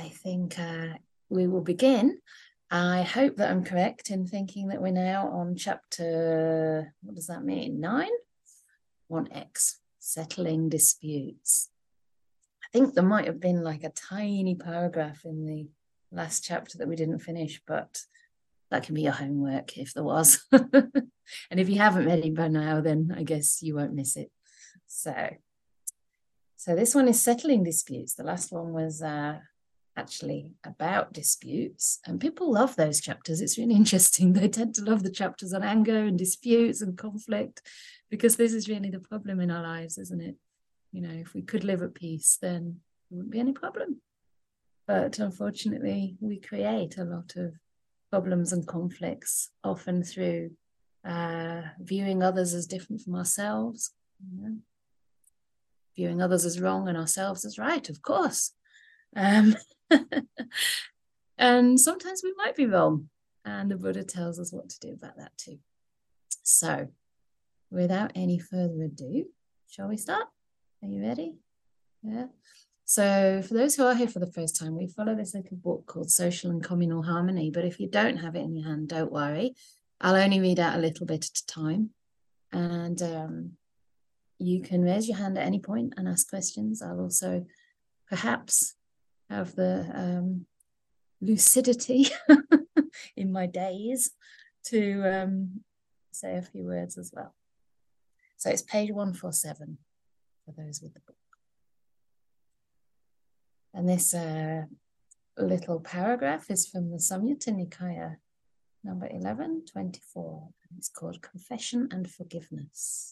I think we will begin. I hope that I'm correct in thinking that we're now on chapter, what does that mean? 9? 1x, settling disputes. I think there might have been like a tiny paragraph in the last chapter that we didn't finish, but that can be your homework if there was. And if you haven't read it by now, then I guess you won't miss it. So this one is settling disputes. The last one was actually about disputes, and people love those chapters. It's really interesting. They tend to love the chapters on anger and disputes and conflict, because this is really the problem in our lives, isn't it? You know, if we could live at peace, then there wouldn't be any problem. But unfortunately, we create a lot of problems and conflicts, often through viewing others as different from ourselves, viewing others as wrong and ourselves as right, of course. And sometimes we might be wrong, and the Buddha tells us what to do about that too. So without any further ado, shall we start? Are you ready? Yeah. So for those who are here for the first time, we follow this little book called Social and Communal Harmony. But if you don't have it in your hand, don't worry. I'll only read out a little bit at a time. And you can raise your hand at any point and ask questions. I'll also perhaps have the lucidity in my days to say a few words as well. So it's page 147 for those with the book. And this little paragraph is from the Samyutta Nikaya, number 1124. It's called Confession and Forgiveness.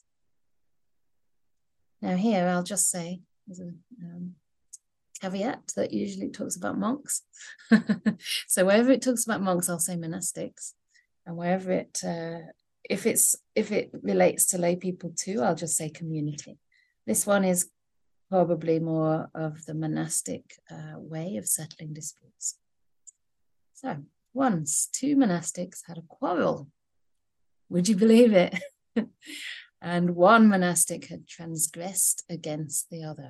Now here I'll just say, there's a caveat that usually talks about monks. So wherever it talks about monks, I'll say monastics. And wherever it, if it relates to lay people too, I'll just say community. This one is probably more of the monastic way of settling disputes. So once 2 monastics had a quarrel. Would you believe it? And one monastic had transgressed against the other.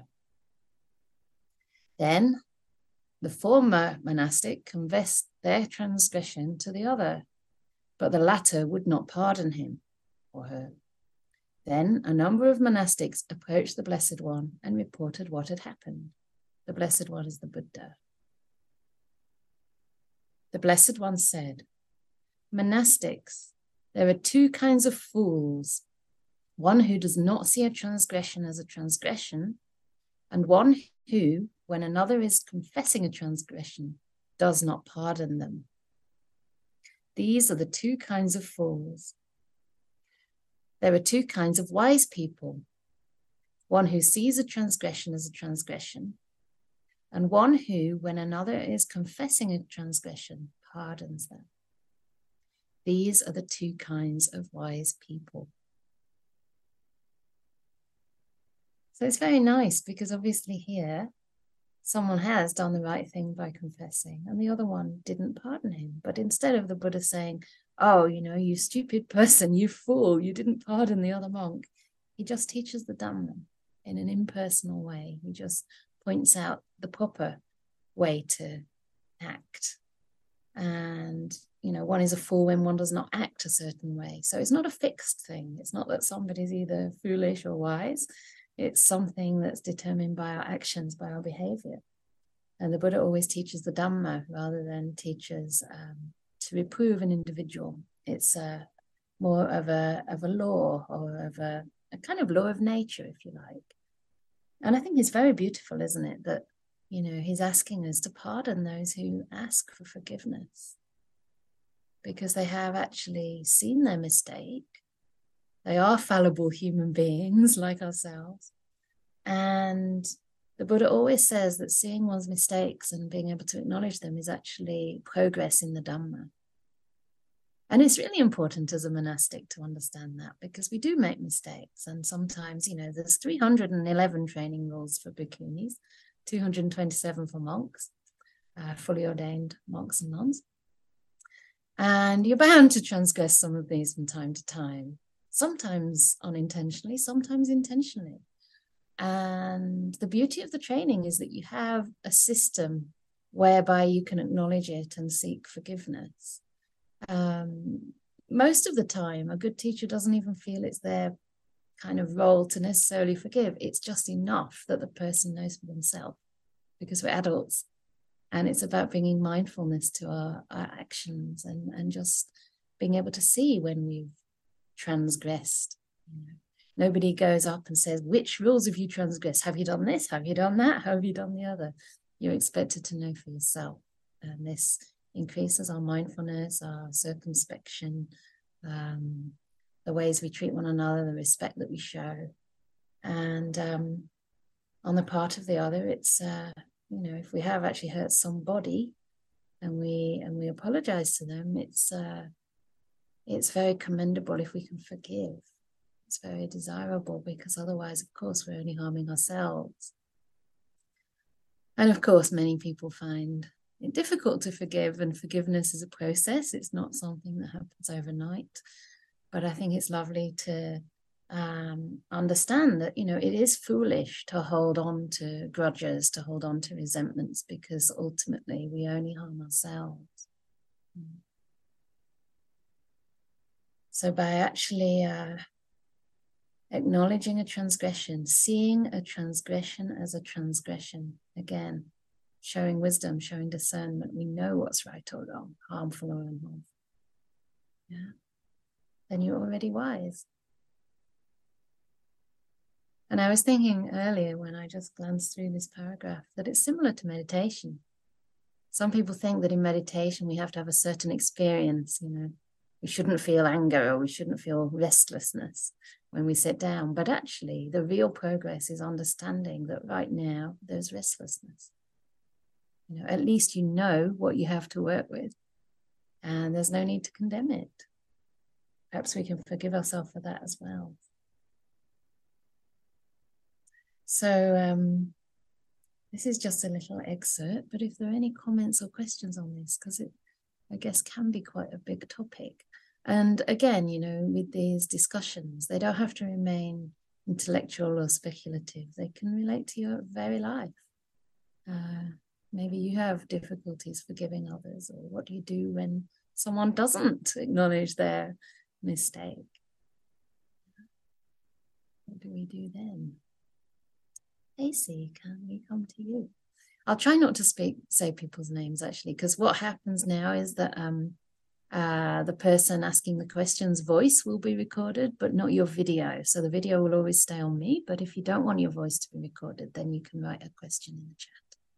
Then the former monastic confessed their transgression to the other, but the latter would not pardon him or her. Then a number of monastics approached the Blessed One and reported what had happened. The Blessed One is the Buddha. The Blessed One said, "Monastics, there are 2 kinds of fools, one who does not see a transgression as a transgression, and one who, when another is confessing a transgression, does not pardon them. These are the 2 kinds of fools. There are 2 kinds of wise people, one who sees a transgression as a transgression, and one who, when another is confessing a transgression, pardons them. These are the 2 kinds of wise people." So it's very nice, because obviously here, someone has done the right thing by confessing, and the other one didn't pardon him. But instead of the Buddha saying, "Oh, you know, you stupid person, you fool, you didn't pardon the other monk," he just teaches the Dhamma in an impersonal way. He just points out the proper way to act. And, you know, one is a fool when one does not act a certain way. So it's not a fixed thing. It's not that somebody's either foolish or wise. It's something that's determined by our actions, by our behavior. And the Buddha always teaches the Dhamma rather than teaches to reprove an individual. It's more of a law, or of a kind of law of nature, if you like. And I think it's very beautiful, isn't it, that, you know, he's asking us to pardon those who ask for forgiveness, because they have actually seen their mistake. They are fallible human beings like ourselves. And the Buddha always says that seeing one's mistakes and being able to acknowledge them is actually progress in the Dhamma. And it's really important as a monastic to understand that, because we do make mistakes. And sometimes, you know, there's 311 training rules for bhikkhunis, 227 for monks, fully ordained monks and nuns. And you're bound to transgress some of these from time to time. Sometimes unintentionally, sometimes intentionally. And the beauty of the training is that you have a system whereby you can acknowledge it and seek forgiveness. Most of the time, a good teacher doesn't even feel it's their kind of role to necessarily forgive. It's just enough that the person knows for themselves, because we're adults, and it's about bringing mindfulness to our actions, and just being able to see when we've transgressed. Nobody goes up and says, which rules have you transgressed? Have you done this? Have you done that? Have you done the other? You're expected to know for yourself. And this increases our mindfulness, our circumspection, the ways we treat one another, the respect that we show. And on the part of the other, it's, if we have actually hurt somebody and we apologize to them, it's very commendable if we can forgive. It's very desirable, because otherwise, of course, we're only harming ourselves. And of course, many people find it difficult to forgive, and forgiveness is a process. It's not something that happens overnight. But I think it's lovely to understand that, it is foolish to hold on to grudges, to hold on to resentments, because ultimately we only harm ourselves. So by actually acknowledging a transgression, seeing a transgression as a transgression, again, showing wisdom, showing discernment, we know what's right or wrong, harmful or unharmful. Yeah. Then you're already wise. And I was thinking earlier, when I just glanced through this paragraph, that it's similar to meditation. Some people think that in meditation we have to have a certain experience, we shouldn't feel anger, or we shouldn't feel restlessness when we sit down. But actually, the real progress is understanding that right now there's restlessness. At least you know what you have to work with, and there's no need to condemn it. Perhaps we can forgive ourselves for that as well. So this is just a little excerpt, but if there are any comments or questions on this, because it, I guess, can be quite a big topic. And again, with these discussions, they don't have to remain intellectual or speculative. They can relate to your very life. Maybe you have difficulties forgiving others, or what do you do when someone doesn't acknowledge their mistake? What do we do then? Acey, can we come to you? I'll try not to say people's names, actually, because what happens now is that the person asking the question's voice will be recorded, but not your video. So the video will always stay on me. But if you don't want your voice to be recorded, then you can write a question in the chat.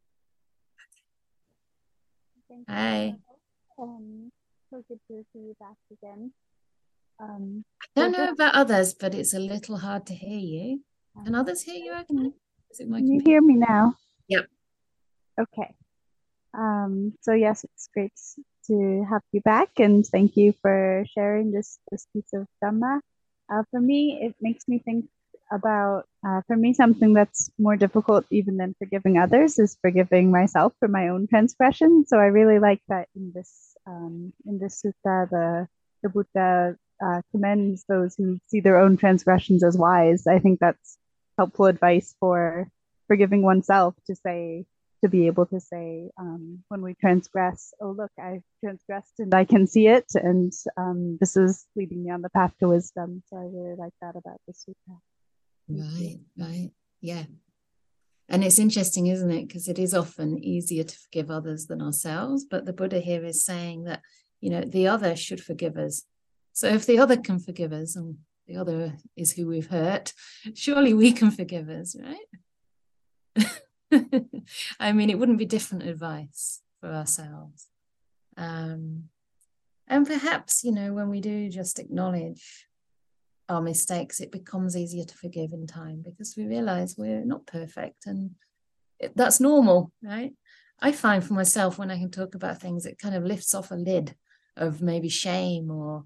Hi. So good to see you back again. I don't know about others, but it's a little hard to hear you. Can others hear you okay? Can you hear me now? Yep. Okay. So yes, it's great to have you back, and thank you for sharing this piece of Dhamma. For me, it makes me think about, for me, something that's more difficult even than forgiving others is forgiving myself for my own transgression. So I really like that in this sutta, the Buddha commends those who see their own transgressions as wise. I think that's helpful advice for forgiving oneself, to be able to say, when we transgress, oh, look, I've transgressed and I can see it. And this is leading me on the path to wisdom. So I really like that about the sutta. Right. Yeah. And it's interesting, isn't it? Because it is often easier to forgive others than ourselves. But the Buddha here is saying that, the other should forgive us. So if the other can forgive us, and the other is who we've hurt, surely we can forgive us, right? I mean, it wouldn't be different advice for ourselves. And perhaps, when we do just acknowledge our mistakes, it becomes easier to forgive in time, because we realize we're not perfect, and that's normal, right? I find for myself, when I can talk about things, it kind of lifts off a lid of maybe shame or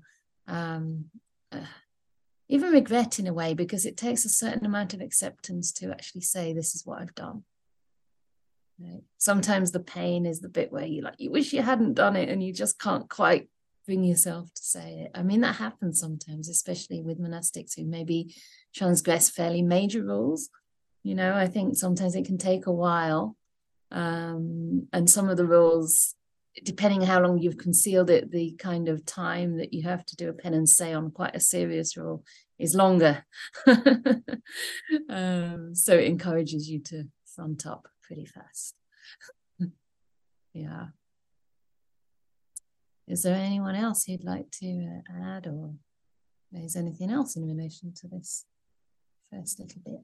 even regret in a way, because it takes a certain amount of acceptance to actually say, this is what I've done. Right? Sometimes the pain is the bit where you wish you hadn't done it, and you just can't quite bring yourself to say it. I mean, that happens sometimes, especially with monastics who maybe transgress fairly major rules. I think sometimes it can take a while And some of the rules, depending how long you've concealed it, the kind of time that you have to do a penance, say, on quite a serious rule is longer. So it encourages you to front up pretty fast. Yeah. Is there anyone else who'd like to add, or is anything else in relation to this first little bit?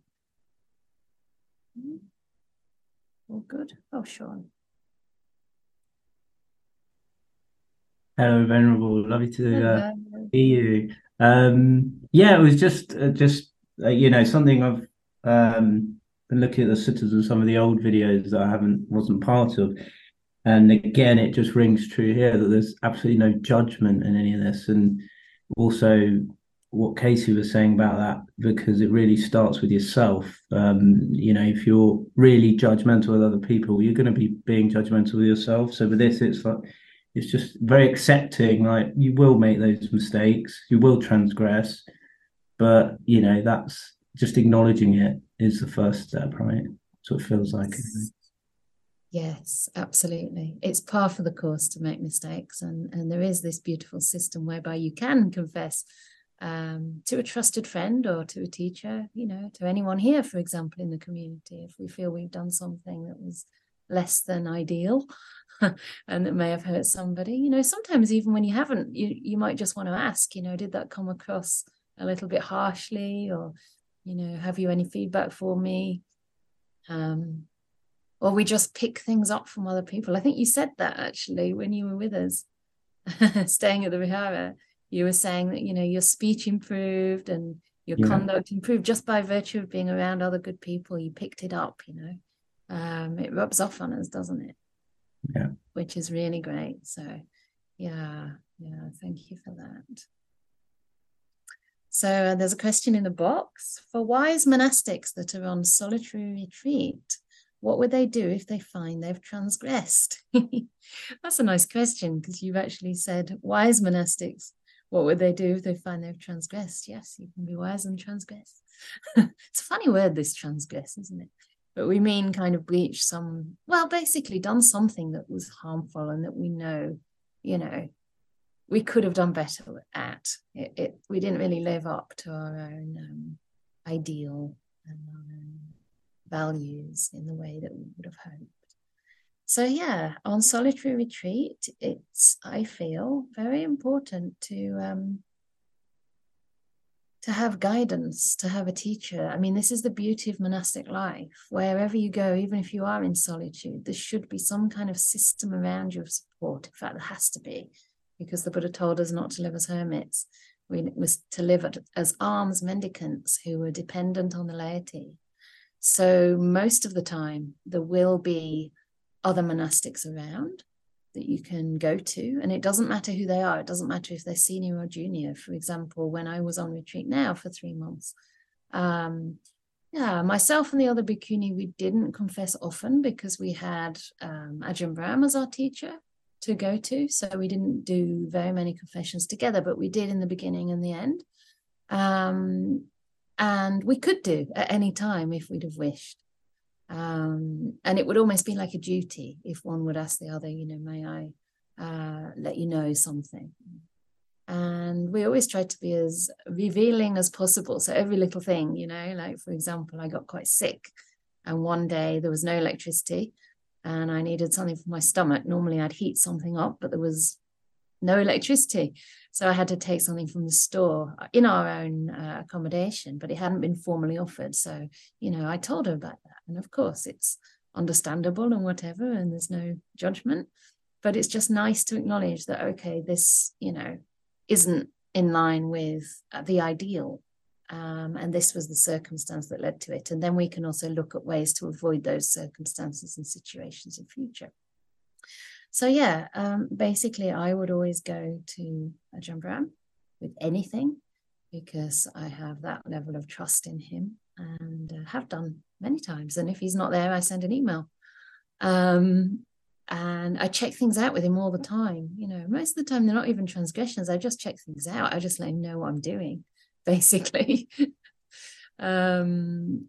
All good? Oh, Sean. Hello, Venerable. Lovely to hear you. Yeah, it was just something I've been looking at the suttas of some of the old videos that I wasn't part of. And again, it just rings true here that there's absolutely no judgment in any of this. And also what Casey was saying about that, because it really starts with yourself. If you're really judgmental with other people, you're going to be being judgmental with yourself. So with this, it's just very accepting, like you will make those mistakes, you will transgress, but that's just acknowledging it is the first step, right? So it feels like. Yes, absolutely. It's par for the course to make mistakes, and there is this beautiful system whereby you can confess to a trusted friend or to a teacher, to anyone here, for example, in the community, if we feel we've done something that was less than ideal and that may have hurt somebody. Sometimes even when you haven't, you might just want to ask, did that come across a little bit harshly, or have you any feedback for me? Or we just pick things up from other people. I think you said that actually when you were with us staying at the Vihara. You were saying that your speech improved and your conduct improved just by virtue of being around other good people. You picked it up. It rubs off on us, doesn't it? Yeah. Which is really great. So yeah, thank you for that. So there's a question in the box. For wise monastics that are on solitary retreat, what would they do if they find they've transgressed? That's a nice question, because you've actually said wise monastics, what would they do if they find they've transgressed? Yes, you can be wise and transgress. It's a funny word, this transgress, isn't it? But we mean kind of breach basically done something that was harmful and that we know, we could have done better at. We didn't really live up to our own ideal and our own values in the way that we would have hoped. So yeah, on solitary retreat, it's, I feel, very important to have guidance, to have a teacher. I mean, this is the beauty of monastic life. Wherever you go, even if you are in solitude, there should be some kind of system around you of support. In fact, there has to be, because the Buddha told us not to live as hermits. We was to live as alms mendicants who were dependent on the laity. So most of the time, there will be other monastics around that you can go to, and it doesn't matter who they are. It doesn't matter if they're senior or junior. For example, when I was on retreat now for 3 months, myself and the other bhikkhuni, we didn't confess often because we had Ajahn Brahm as our teacher to go to, so we didn't do very many confessions together, but we did in the beginning and the end. And we could do at any time if we'd have wished. And it would almost be like a duty if one would ask the other, may I let you know something? And we always tried to be as revealing as possible. So every little thing, like for example, I got quite sick and one day there was no electricity and I needed something for my stomach. Normally I'd heat something up, but there was no electricity. So I had to take something from the store in our own accommodation, but it hadn't been formally offered. So, I told her about that. And of course, it's understandable and whatever, and there's no judgment. But it's just nice to acknowledge that, okay, this, isn't in line with the ideal. And this was the circumstance that led to it. And then we can also look at ways to avoid those circumstances and situations in future. So yeah, basically I would always go to Ajahn Brahm with anything because I have that level of trust in him and have done many times. And if he's not there, I send an email. And I check things out with him all the time. Most of the time they're not even transgressions. I just check things out. I just let him know what I'm doing, basically.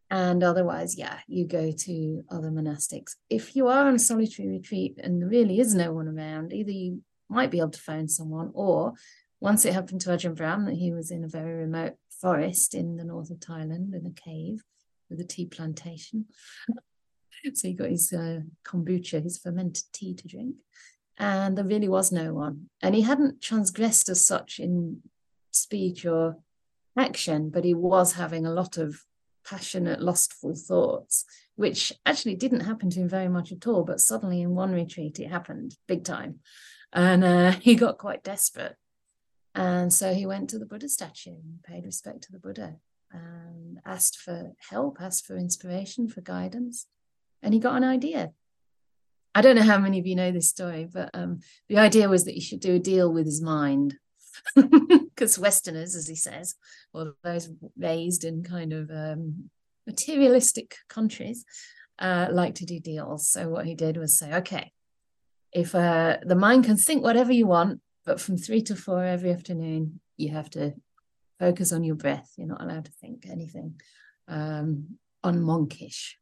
And otherwise, yeah, you go to other monastics. If you are on a solitary retreat and there really is no one around, either you might be able to phone someone, or once it happened to Ajahn Brahm that he was in a very remote forest in the north of Thailand in a cave with a tea plantation. So he got his kombucha, his fermented tea to drink. And there really was no one. And he hadn't transgressed as such in speech or action, but he was having a lot of passionate, lustful thoughts, which actually didn't happen to him very much at all. But suddenly in one retreat, it happened big time. And he got quite desperate. And so he went to the Buddha statue and paid respect to the Buddha and asked for help, asked for inspiration, for guidance. And he got an idea. I don't know how many of you know this story, but the idea was that he should do a deal with his mind. Because Westerners, as he says, or those raised in kind of materialistic countries, like to do deals. So what he did was say, okay, if the mind can think whatever you want, but from 3 to 4 every afternoon, you have to focus on your breath. You're not allowed to think anything unmonkish.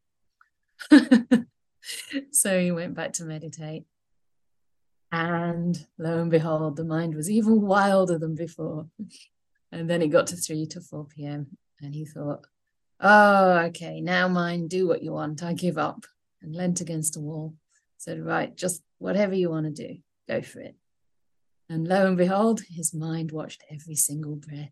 So he went back to meditate. And lo and behold, the mind was even wilder than before. And then it got to 3 to 4 p.m. And he thought, oh, okay, now mind, do what you want. I give up. And leant against a wall. Said, right, just whatever you want to do, go for it. And lo and behold, his mind watched every single breath.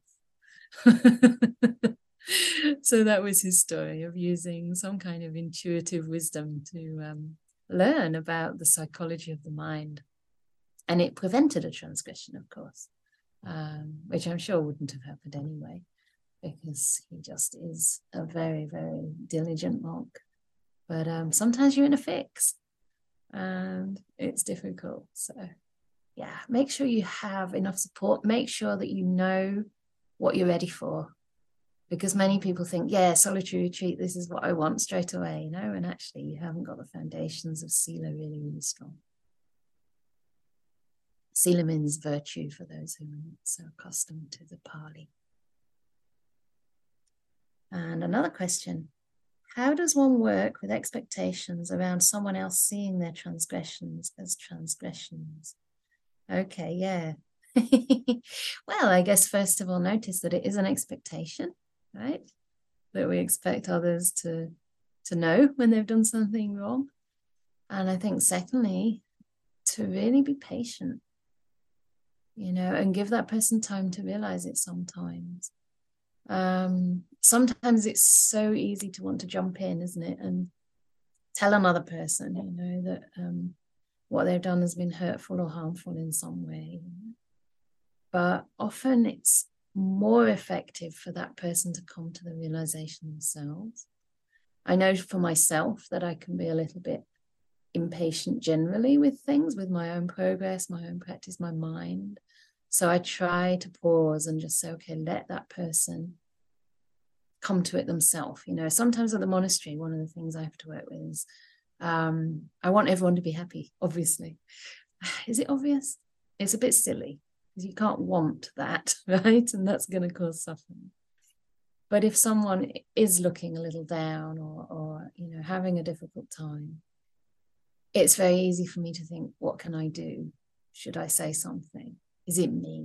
So that was his story of using some kind of intuitive wisdom to learn about the psychology of the mind. And it prevented a transgression, of course, which I'm sure wouldn't have happened anyway, because he just is a very, very diligent monk. But sometimes you're in a fix and it's difficult. So yeah, make sure you have enough support. Make sure that you know what you're ready for. Because many people think, yeah, solitary retreat, this is what I want straight away, and actually you haven't got the foundations of Sila really, really strong. Sila means virtue for those who are not so accustomed to the Pali. And another question, how does one work with expectations around someone else seeing their transgressions as transgressions? Okay, yeah. Well, I guess first of all, notice that it is an expectation, right? That we expect others to know when they've done something wrong. And I think secondly, to really be patient, and give that person time to realize it sometimes. Sometimes it's so easy to want to jump in, isn't it? And tell another person, that what they've done has been hurtful or harmful in some way. But often it's more effective for that person to come to the realization themselves. I know for myself that I can be a little bit impatient generally with things, with my own progress, my own practice, my mind. So I try to pause and just say, okay, let that person come to it themselves. Sometimes at the monastery, one of the things I have to work with is I want everyone to be happy, obviously. Is it obvious? It's a bit silly because you can't want that, right? And that's going to cause suffering. But if someone is looking a little down or having a difficult time, it's very easy for me to think, what can I do? Should I say something? Is it me?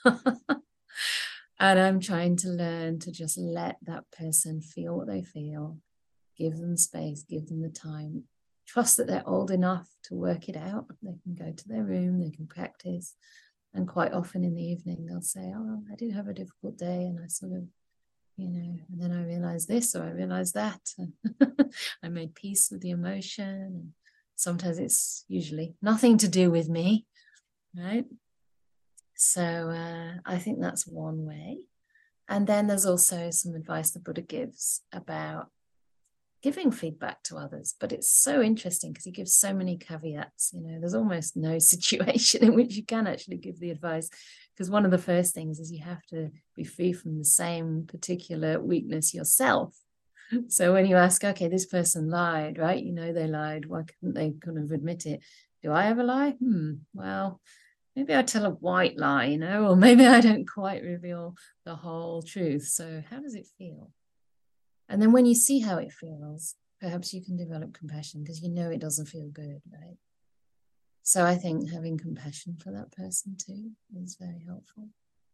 And I'm trying to learn to just let that person feel what they feel, give them space, give them the time, trust that they're old enough to work it out. They can go to their room, they can practice. And quite often in the evening, they'll say, oh, I did have a difficult day. And I sort of, and then I realized this or I realized that. I made peace with the emotion. And sometimes it's usually nothing to do with me, right? So I think that's one way. And then there's also some advice the Buddha gives about giving feedback to others. But it's so interesting because he gives so many caveats. There's almost no situation in which you can actually give the advice, because one of the first things is you have to be free from the same particular weakness yourself. So when you ask, okay, this person lied, right? They lied. Why couldn't they kind of admit it? Do I ever lie? Well, maybe I tell a white lie, or maybe I don't quite reveal the whole truth. So how does it feel? And then when you see how it feels, perhaps you can develop compassion because you know it doesn't feel good, right? So I think having compassion for that person too is very helpful.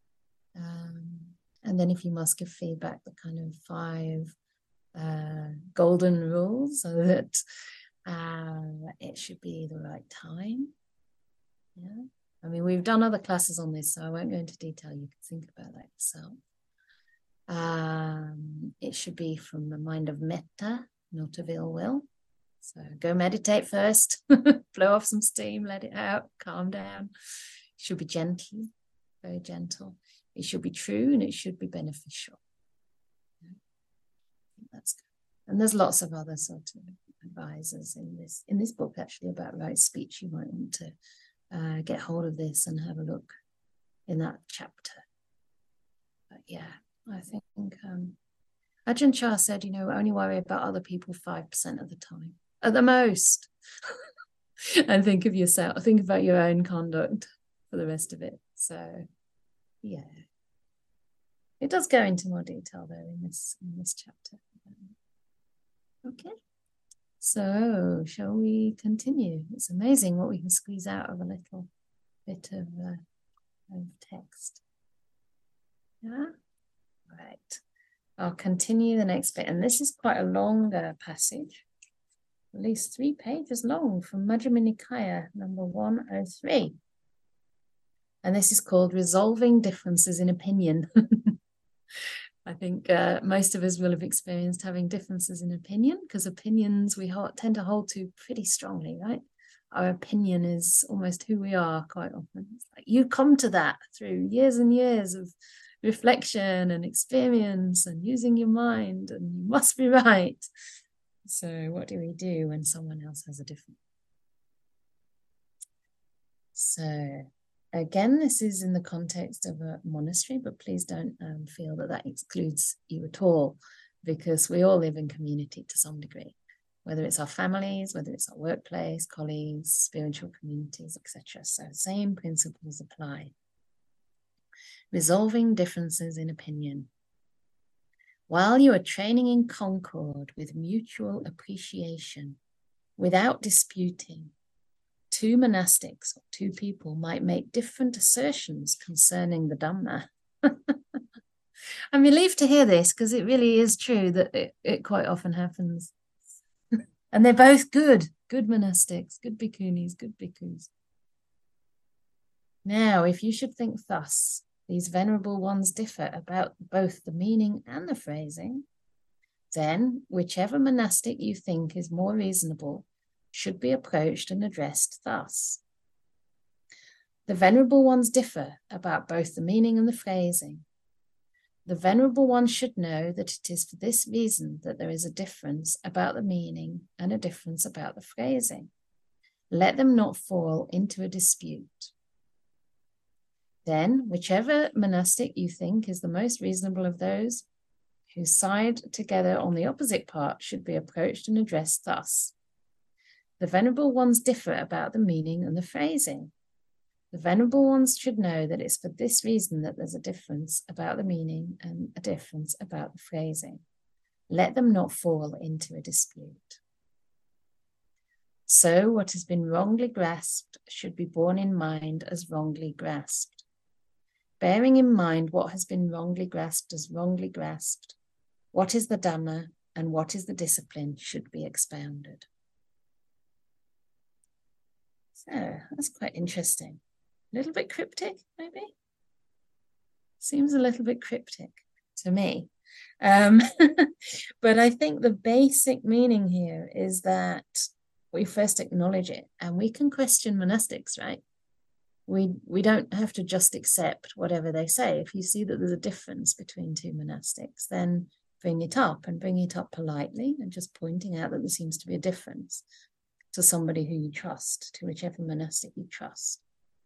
And then if you must give feedback, the kind of 5 golden rules, so that it should be the right time. Yeah. I mean, we've done other classes on this, so I won't go into detail. You can think about that yourself. It should be from the mind of metta, not of ill will. So go meditate first, blow off some steam, let it out, calm down. It should be gentle, very gentle. It should be true and it should be beneficial. Yeah. I think that's good. And there's lots of other sort of advisors in this book actually about right speech. You might want to get hold of this and have a look in that chapter. But yeah, I think Ajahn Chah said, only worry about other people 5% of the time, at the most. And think of yourself, think about your own conduct for the rest of it. So yeah, it does go into more detail though in this chapter. Okay, so shall we continue? It's amazing what we can squeeze out of a little bit of text. Yeah, right. I'll continue the next bit, and this is quite a longer passage, at least 3 pages long, from Majjhima Nikaya, number 103. And this is called Resolving Differences in Opinion. I think most of us will have experienced having differences in opinion, because opinions we tend to hold to pretty strongly, right? Our opinion is almost who we are quite often. It's like you come to that through years and years of reflection and experience and using your mind, and you must be right. So what do we do when someone else has a different? So again, this is in the context of a monastery, but please don't feel that excludes you at all, because we all live in community to some degree, whether it's our families, whether it's our workplace, colleagues, spiritual communities, etc. So same principles apply. Resolving differences in opinion. While you are training in concord with mutual appreciation, without disputing, 2 monastics or 2 people might make different assertions concerning the Dhamma. I'm relieved to hear this, because it really is true that it quite often happens. And they're both good monastics, good bhikkhunis, good bhikkhus. Now, if you should think thus, these venerable ones differ about both the meaning and the phrasing, then whichever monastic you think is more reasonable should be approached and addressed thus. The venerable ones differ about both the meaning and the phrasing. The venerable ones should know that it is for this reason that there is a difference about the meaning and a difference about the phrasing. Let them not fall into a dispute. Then, whichever monastic you think is the most reasonable of those who side together on the opposite part should be approached and addressed thus. The venerable ones differ about the meaning and the phrasing. The venerable ones should know that it's for this reason that there's a difference about the meaning and a difference about the phrasing. Let them not fall into a dispute. So what has been wrongly grasped should be borne in mind as wrongly grasped. Bearing in mind what has been wrongly grasped as wrongly grasped, what is the Dhamma and what is the discipline should be expounded. So that's quite interesting. A little bit cryptic, maybe? Seems a little bit cryptic to me. But I think the basic meaning here is that we first acknowledge it, and we can question monastics, right? We don't have to just accept whatever they say. If you see that there's a difference between 2 monastics, then bring it up, and bring it up politely, and just pointing out that there seems to be a difference to somebody who you trust, to whichever monastic you trust.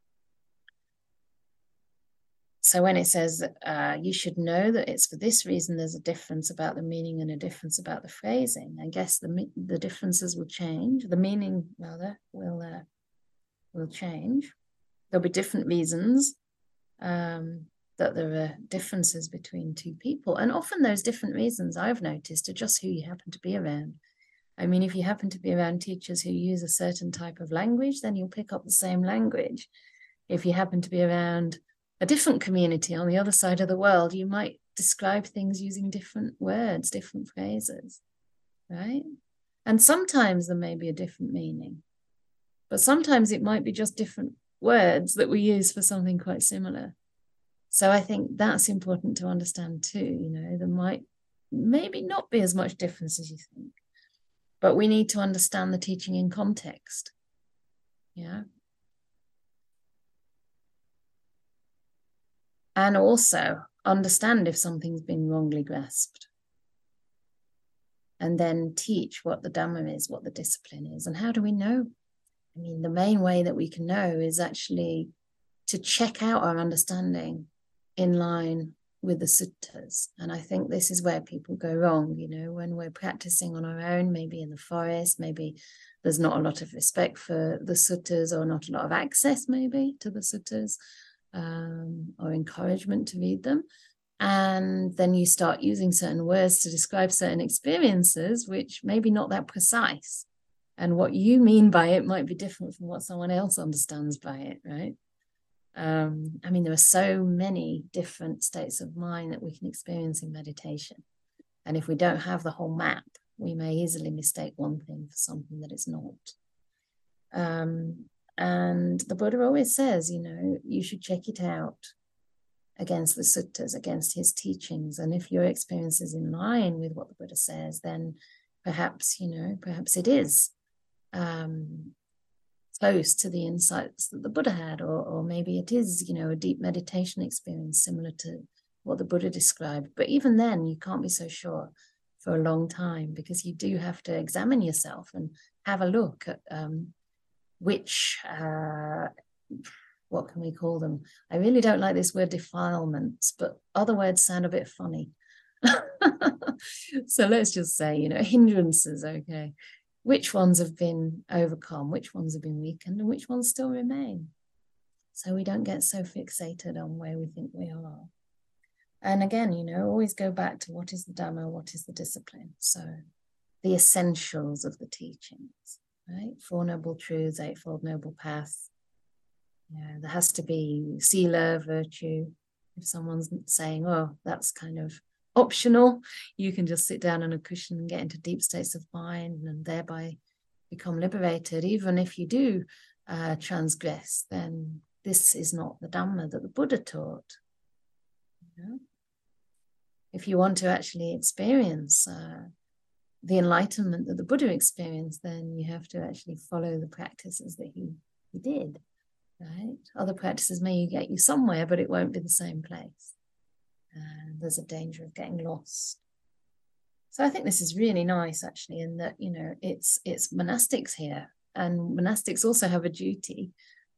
So when it says you should know that it's for this reason there's a difference about the meaning and a difference about the phrasing, I guess the differences will change. The meaning, rather, will change. There'll be different reasons. that there are differences between two people. And often those different reasons I've noticed are just who you happen to be around. I mean, if you happen to be around teachers who use a certain type of language, then you'll pick up the same language. If you happen to be around a different community on the other side of the world, you might describe things using different words, different phrases, right? And sometimes there may be a different meaning, but sometimes it might be just different words that we use for something quite similar. So I think that's important to understand too. You know, there might maybe not be as much difference as you think, but we need to understand the teaching in context. Yeah. And also understand if something's been wrongly grasped. And then teach what the Dhamma is, what the discipline is. And how do we know? I mean, the main way that we can know is actually to check out our understanding in line with the suttas. And I think this is where people go wrong, you know, when we're practicing on our own, maybe in the forest, maybe there's not a lot of respect for the suttas or not a lot of access maybe to the suttas, or encouragement to read them. And then you start using certain words to describe certain experiences, which may be not that precise. And what you mean by it might be different from what someone else understands by it, right? I mean, there are so many different states of mind that we can experience in meditation. And if we don't have the whole map, we may easily mistake one thing for something that it's not. And the Buddha always says, you know, you should check it out against the suttas, against his teachings. And if your experience is in line with what the Buddha says, then perhaps, you know, perhaps it is close to the insights that the Buddha had, or maybe it is, you know, a deep meditation experience similar to what the Buddha described. But even then, you can't be so sure for a long time, because you do have to examine yourself and have a look at which, what can we call them? I really don't like this word defilements, but other words sound a bit funny. So let's just say, you know, hindrances, okay. Which ones have been overcome, which ones have been weakened, and which ones still remain. So we don't get so fixated on where we think we are. And again, you know, always go back to what is the Dhamma, what is the discipline. So the essentials of the teachings, right? Four Noble Truths, Eightfold Noble Path. Yeah, there has to be sila, virtue. If someone's saying, oh, that's kind of optional, you can just sit down on a cushion and get into deep states of mind and thereby become liberated. Even if you do transgress, then this is not the Dhamma that the Buddha taught. You know? If you want to actually experience the enlightenment that the Buddha experienced, then you have to actually follow the practices that he did. Right? Other practices may get you somewhere, but it won't be the same place. There's a danger of getting lost. So I think this is really nice, actually, in that, you know, it's monastics here, and monastics also have a duty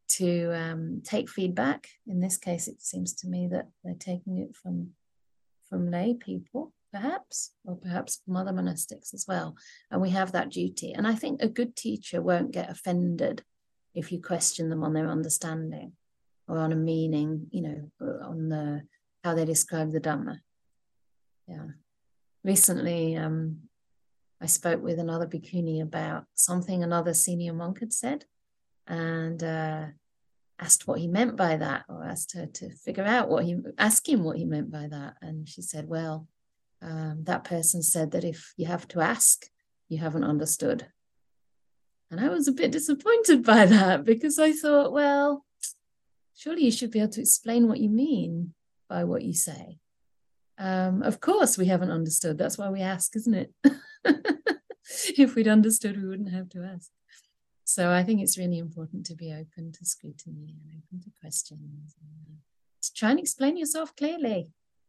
to take feedback. In this case, it seems to me that they're taking it from lay people, perhaps, or perhaps from other monastics as well. And we have that duty. And I think a good teacher won't get offended if you question them on their understanding or on a meaning, you know, on how they describe the Dhamma. Yeah. Recently, I spoke with another bhikkhuni about something another senior monk had said, and asked what he meant by that, or asked her to figure out ask him what he meant by that. And she said, well, that person said that if you have to ask, you haven't understood. And I was a bit disappointed by that, because I thought, well, surely you should be able to explain what you mean by what you say. Of course, we haven't understood. That's why we ask, isn't it? If we'd understood, we wouldn't have to ask. So I think it's really important to be open to scrutiny and open to questions. And, to try and explain yourself clearly,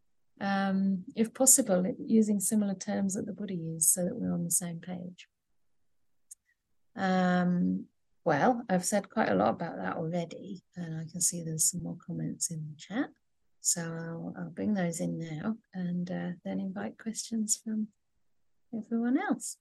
if possible, using similar terms that the Buddha used, so that we're on the same page. Well, I've said quite a lot about that already, and I can see there's some more comments in the chat. So I'll bring those in now, and then invite questions from everyone else.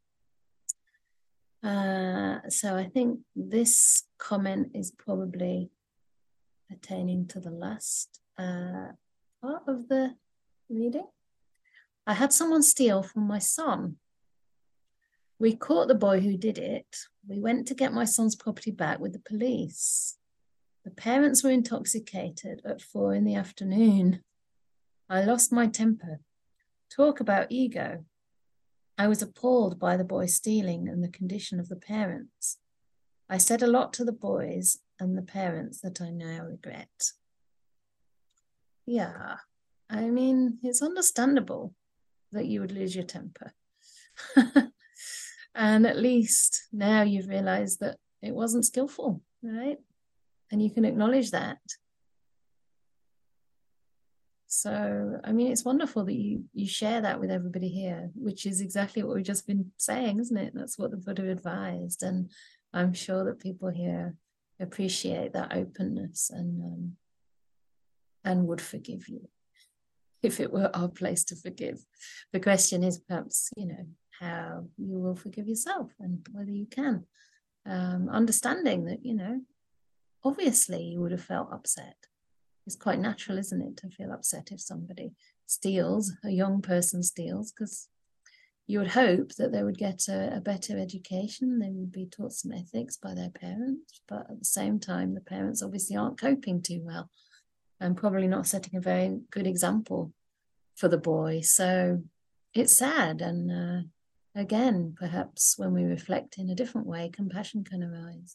So I think this comment is probably pertaining to the last part of the reading. I had someone steal from my son. We caught the boy who did it. We went to get my son's property back with the police. The parents were intoxicated at 4 p.m. I lost my temper. Talk about ego. I was appalled by the boy stealing and the condition of the parents. I said a lot to the boys and the parents that I now regret. Yeah, I mean, it's understandable that you would lose your temper. And at least now you've realized that it wasn't skillful, right? And you can acknowledge that. So, I mean, it's wonderful that you share that with everybody here, which is exactly what we've just been saying, isn't it? That's what the Buddha advised. And I'm sure that people here appreciate that openness and would forgive you if it were our place to forgive. The question is perhaps, how you will forgive yourself and whether you can. Understanding that, obviously you would have felt upset. It's quite natural, isn't it, to feel upset if somebody steals, a young person steals, because you would hope that they would get a better education, they would be taught some ethics by their parents, but at the same time, the parents obviously aren't coping too well and probably not setting a very good example for the boy. So it's sad. And again, perhaps when we reflect in a different way, compassion can arise.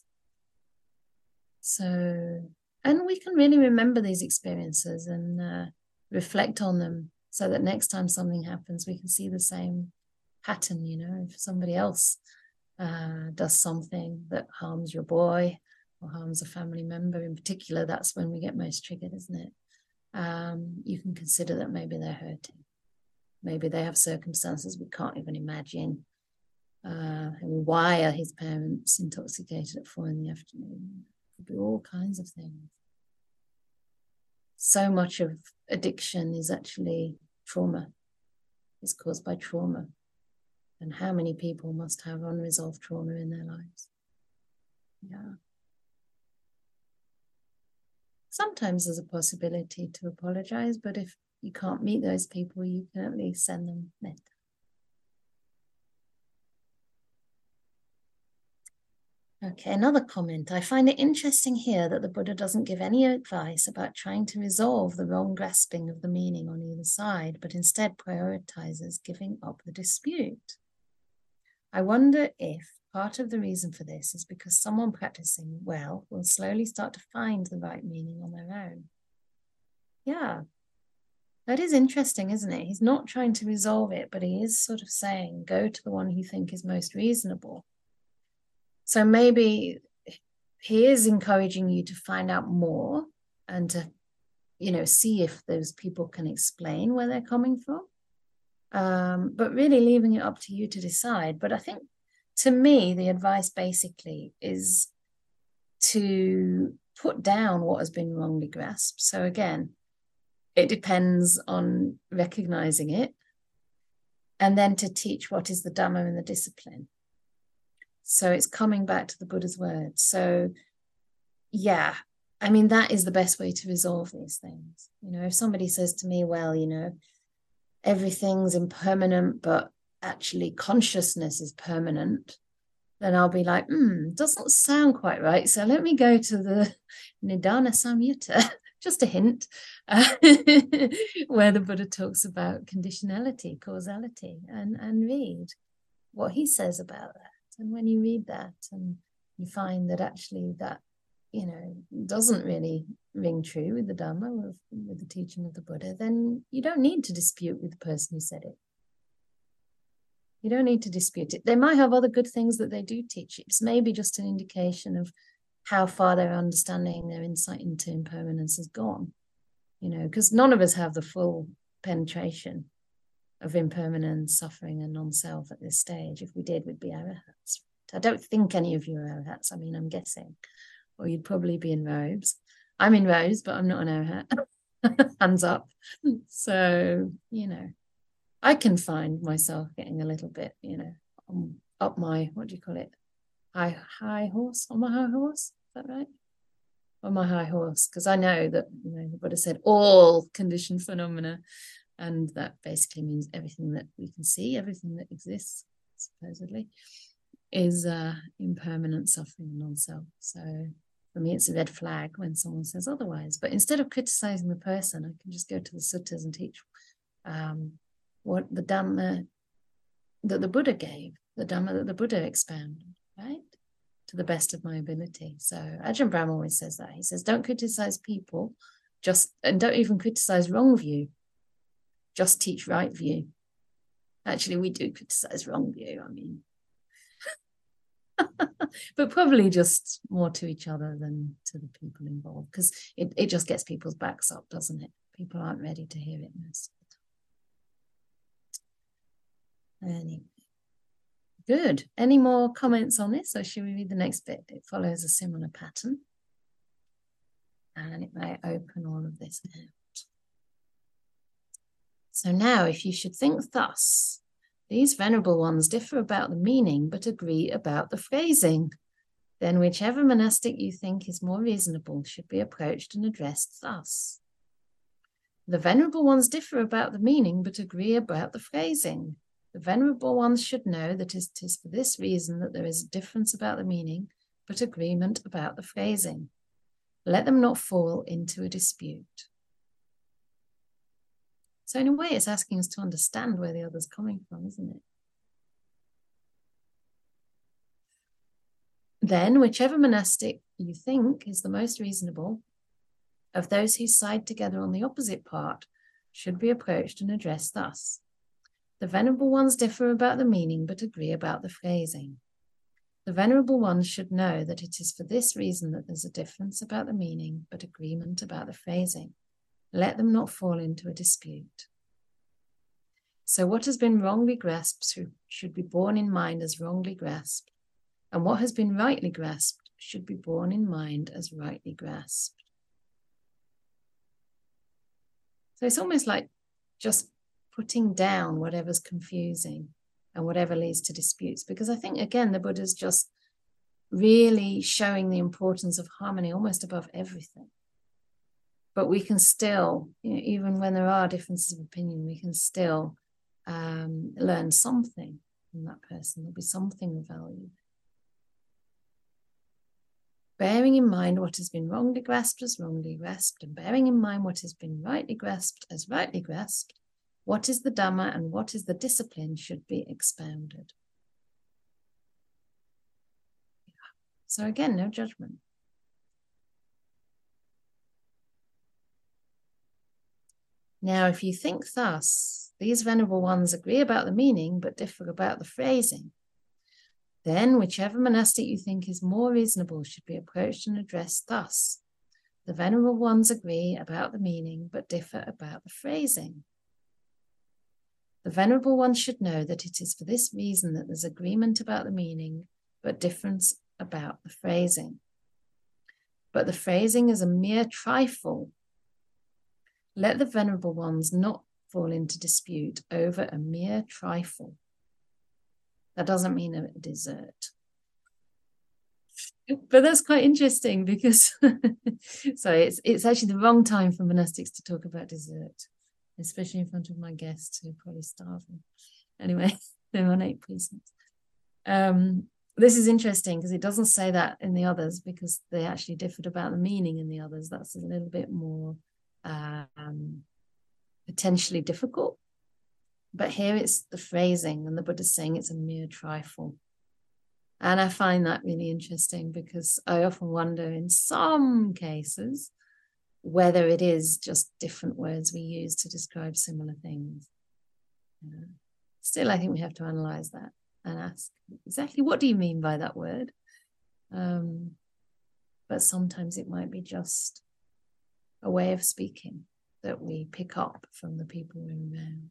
So, and we can really remember these experiences and reflect on them so that next time something happens, we can see the same pattern. If somebody else does something that harms your boy or harms a family member in particular, that's when we get most triggered, isn't it? You can consider that maybe they're hurting. Maybe they have circumstances we can't even imagine. Why are his parents intoxicated at 4 p.m? Could be all kinds of things. So much of addiction is actually trauma. It's caused by trauma. And how many people must have unresolved trauma in their lives? Yeah. Sometimes there's a possibility to apologize, but if you can't meet those people, you can at least send them metta. Okay, another comment. I find it interesting here that the Buddha doesn't give any advice about trying to resolve the wrong grasping of the meaning on either side, but instead prioritizes giving up the dispute. I wonder if part of the reason for this is because someone practicing well will slowly start to find the right meaning on their own. Yeah, that is interesting, isn't it? He's not trying to resolve it, but he is sort of saying, go to the one you think is most reasonable. So maybe he is encouraging you to find out more and to, see if those people can explain where they're coming from. But really leaving it up to you to decide. But I think, to me, the advice basically is to put down what has been wrongly grasped. So again, it depends on recognizing it, and then to teach what is the Dhamma and the discipline. So it's coming back to the Buddha's words. So yeah, I mean, that is the best way to resolve these things. If somebody says to me, well, everything's impermanent, but actually consciousness is permanent, then I'll be like, doesn't sound quite right. So let me go to the Nidana Samyutta, just a hint, where the Buddha talks about conditionality, causality, and read what he says about that. And when you read that and you find that actually that, doesn't really ring true with the Dhamma, with the teaching of the Buddha, then you don't need to dispute with the person who said it. You don't need to dispute it. They might have other good things that they do teach. It's maybe just an indication of how far their understanding, their insight into impermanence has gone. Because none of us have the full penetration of impermanence, suffering, and non-self at this stage. If we did, we'd be arahats. I don't think any of you are arahats. I mean, I'm guessing. Or you'd probably be in robes. I'm in robes, but I'm not an arahat. Hands up. So, I can find myself getting a little bit, up my, what do you call it? High horse, on my high horse. Is that right? on my high horse, because I know that, you know, the Buddha said all conditioned phenomena, and that basically means everything that we can see, everything that exists, supposedly, is impermanent suffering and non-self. So for me, it's a red flag when someone says otherwise. But instead of criticizing the person, I can just go to the suttas and teach what the Dhamma that the Buddha gave, the Dhamma that the Buddha expounded, right? To the best of my ability. So Ajahn Brahm always says that. He says, don't criticize people, and don't even criticize wrong view. Just teach right view. Actually, we do criticize wrong view, I mean. But probably just more to each other than to the people involved, because it just gets people's backs up, doesn't it? People aren't ready to hear it most of the time. Anyway, good. Any more comments on this, or should we read the next bit? It follows a similar pattern, and it may open all of this out. So now, if you should think thus, these venerable ones differ about the meaning, but agree about the phrasing. Then whichever monastic you think is more reasonable should be approached and addressed thus. The venerable ones differ about the meaning, but agree about the phrasing. The venerable ones should know that it is for this reason that there is a difference about the meaning, but agreement about the phrasing. Let them not fall into a dispute. So in a way, it's asking us to understand where the other's coming from, isn't it? Then, whichever monastic you think is the most reasonable of those who side together on the opposite part should be approached and addressed thus. The venerable ones differ about the meaning, but agree about the phrasing. The venerable ones should know that it is for this reason that there's a difference about the meaning, but agreement about the phrasing. Let them not fall into a dispute. So what has been wrongly grasped should be borne in mind as wrongly grasped, and what has been rightly grasped should be borne in mind as rightly grasped. So it's almost like just putting down whatever's confusing and whatever leads to disputes, because I think, again, the Buddha's just really showing the importance of harmony almost above everything. But we can still, you know, even when there are differences of opinion, we can still learn something from that person. There'll be something of value. Bearing in mind what has been wrongly grasped as wrongly grasped, and bearing in mind what has been rightly grasped as rightly grasped, what is the Dhamma and what is the discipline should be expounded. So again, no judgment. Now, if you think thus, these venerable ones agree about the meaning, but differ about the phrasing. Then whichever monastic you think is more reasonable should be approached and addressed thus. The venerable ones agree about the meaning, but differ about the phrasing. The venerable ones should know that it is for this reason that there's agreement about the meaning, but difference about the phrasing. But the phrasing is a mere trifle. Let the venerable ones not fall into dispute over a mere trifle. That doesn't mean a dessert. But that's quite interesting because sorry, it's actually the wrong time for monastics to talk about dessert, especially in front of my guests who are probably starving. Anyway, they're on 8 precepts. This is interesting because it doesn't say that in the others, because they actually differed about the meaning in the others. That's a little bit more potentially difficult. But here it's the phrasing, and the Buddha's saying it's a mere trifle. And I find that really interesting because I often wonder in some cases whether it is just different words we use to describe similar things. Still, I think we have to analyze that and ask exactly what do you mean by that word? But sometimes it might be just a way of speaking that we pick up from the people we're around.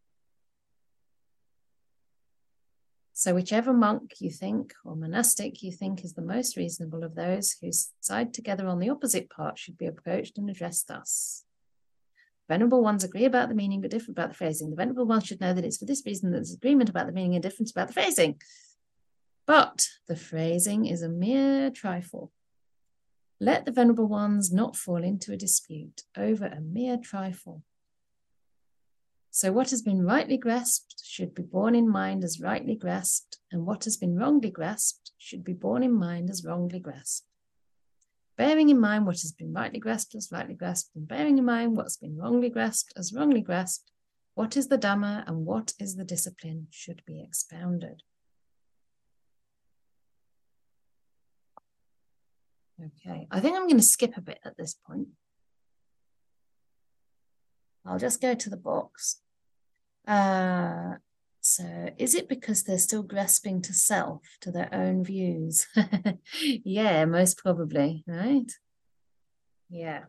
So whichever monk you think or monastic you think is the most reasonable of those who side together on the opposite part should be approached and addressed thus. Venerable ones agree about the meaning but differ about the phrasing. The venerable ones should know that it's for this reason that there's agreement about the meaning and difference about the phrasing. But the phrasing is a mere trifle. Let the Venerable Ones not fall into a dispute over a mere trifle. So what has been rightly grasped should be borne in mind as rightly grasped, and what has been wrongly grasped should be borne in mind as wrongly grasped. Bearing in mind what has been rightly grasped as rightly grasped, and bearing in mind what's been wrongly grasped as wrongly grasped, what is the Dhamma and what is the discipline should be expounded. Okay, I think I'm going to skip a bit at this point. I'll just go to the box. So is it because they're still grasping to self, to their own views? Yeah, most probably, right? Yeah.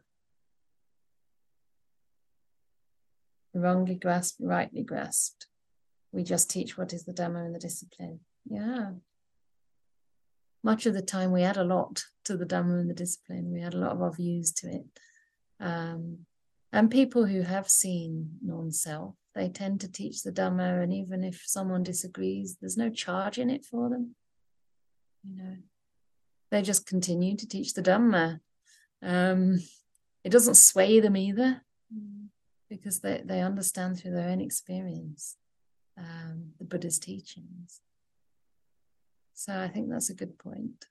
Wrongly grasped, rightly grasped. We just teach what is the Dhamma and the discipline. Yeah. Much of the time we add a lot to the Dhamma and the discipline. We add a lot of our views to it. And people who have seen non-self, they tend to teach the Dhamma, and even if someone disagrees, there's no charge in it for them. You know, they just continue to teach the Dhamma. It doesn't sway them either, because they understand through their own experience the Buddha's teachings. So I think that's a good point.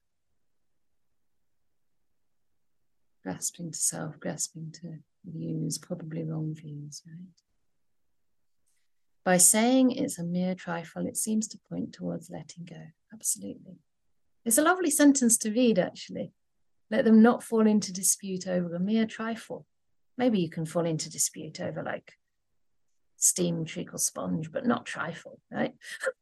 Grasping to self, grasping to views, probably wrong views, right? By saying it's a mere trifle, it seems to point towards letting go. Absolutely. It's a lovely sentence to read, actually. Let them not fall into dispute over a mere trifle. Maybe you can fall into dispute over like steam treacle sponge, but not trifle, right?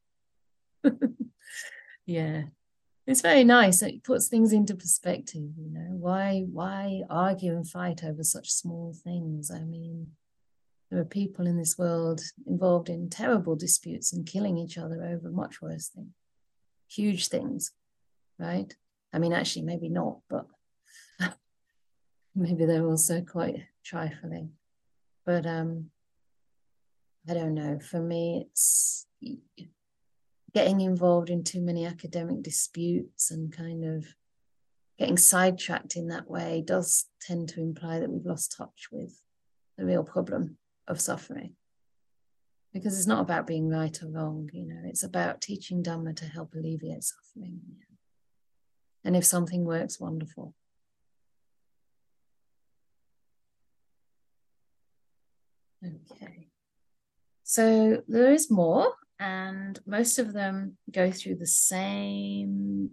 Yeah. It's very nice. It puts things into perspective, you know. Why argue and fight over such small things? I mean, there are people in this world involved in terrible disputes and killing each other over much worse things, huge things, right? I mean, actually, maybe not, but maybe they're also quite trifling. But I don't know. For me, it's getting involved in too many academic disputes and kind of getting sidetracked in that way does tend to imply that we've lost touch with the real problem of suffering. Because it's not about being right or wrong, you know, it's about teaching Dhamma to help alleviate suffering. And if something works, wonderful. Okay. So there is more, and most of them go through the same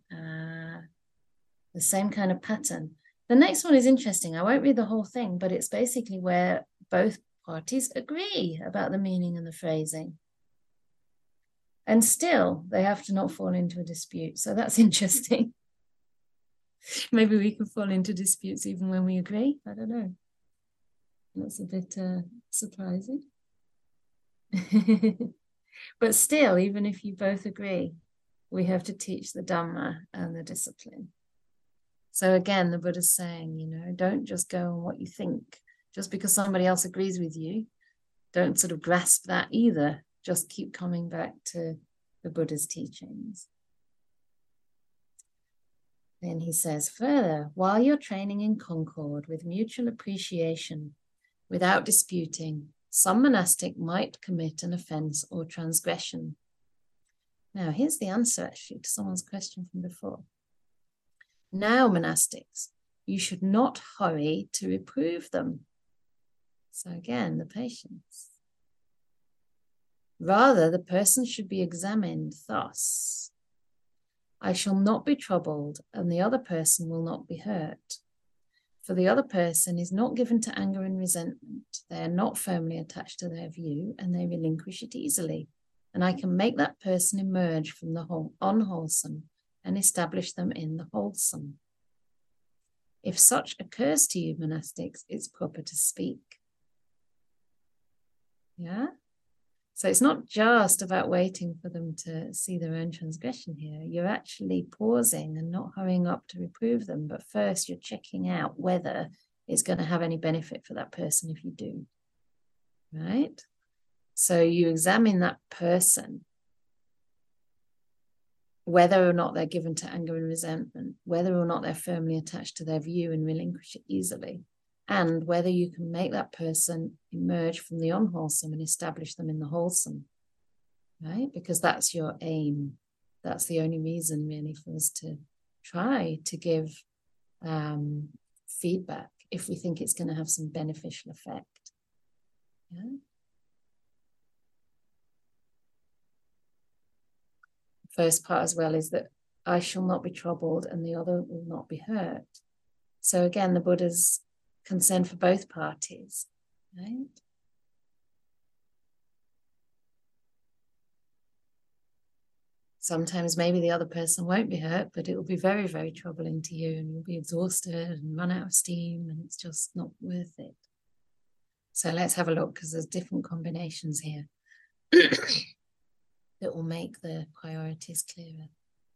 kind of pattern. The next one is interesting. I won't read the whole thing, but it's basically where both parties agree about the meaning and the phrasing. And still, they have to not fall into a dispute. So that's interesting. Maybe we can fall into disputes even when we agree. I don't know. That's a bit surprising. But still, even if you both agree, we have to teach the Dhamma and the discipline. So again, the Buddha's saying, you know, don't just go on what you think. Just because somebody else agrees with you, don't sort of grasp that either. Just keep coming back to the Buddha's teachings. Then he says further, while you're training in concord with mutual appreciation, without disputing, some monastic might commit an offense or transgression. Now, here's the answer actually to someone's question from before. Now, monastics, you should not hurry to reprove them. So again, the patience. Rather, the person should be examined thus. I shall not be troubled, and the other person will not be hurt. For the other person is not given to anger and resentment. They are not firmly attached to their view, and they relinquish it easily. And I can make that person emerge from the unwholesome and establish them in the wholesome. If such occurs to you, monastics, it's proper to speak. Yeah? So it's not just about waiting for them to see their own transgression here. You're actually pausing and not hurrying up to reprove them, but first you're checking out whether it's going to have any benefit for that person if you do. Right? So you examine that person whether or not they're given to anger and resentment, whether or not they're firmly attached to their view and relinquish it easily, and whether you can make that person emerge from the unwholesome and establish them in the wholesome, right? Because that's your aim. That's the only reason really for us to try to give feedback if we think it's going to have some beneficial effect. Yeah. First part as well is that I shall not be troubled and the other will not be hurt. So again, the Buddha's concern for both parties, right? Sometimes maybe the other person won't be hurt, but it will be very, very troubling to you, and you'll be exhausted and run out of steam, and it's just not worth it. So let's have a look, because there's different combinations here that will make the priorities clearer.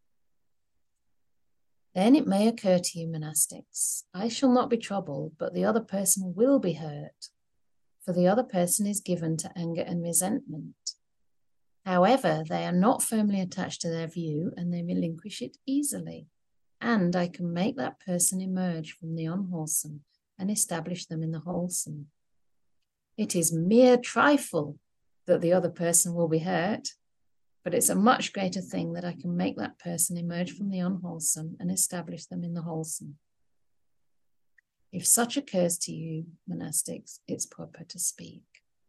Then it may occur to you, monastics, I shall not be troubled, but the other person will be hurt, for the other person is given to anger and resentment. However, they are not firmly attached to their view and they relinquish it easily. And I can make that person emerge from the unwholesome and establish them in the wholesome. It is mere trifle that the other person will be hurt, but it's a much greater thing that I can make that person emerge from the unwholesome and establish them in the wholesome. If such occurs to you, monastics, it's proper to speak.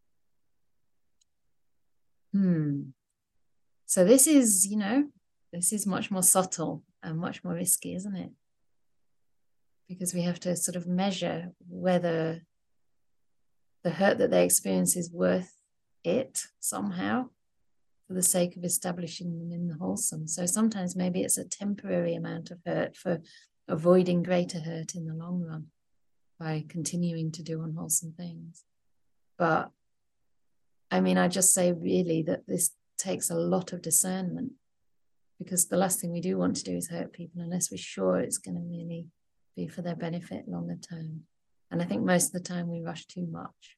So this is, this is much more subtle and much more risky, isn't it? Because we have to sort of measure whether the hurt that they experience is worth it somehow for the sake of establishing them in the wholesome. So sometimes maybe it's a temporary amount of hurt for avoiding greater hurt in the long run by continuing to do unwholesome things. But I mean, I just say really that this takes a lot of discernment, because the last thing we do want to do is hurt people unless we're sure it's going to really be for their benefit longer term. And I think most of the time we rush too much.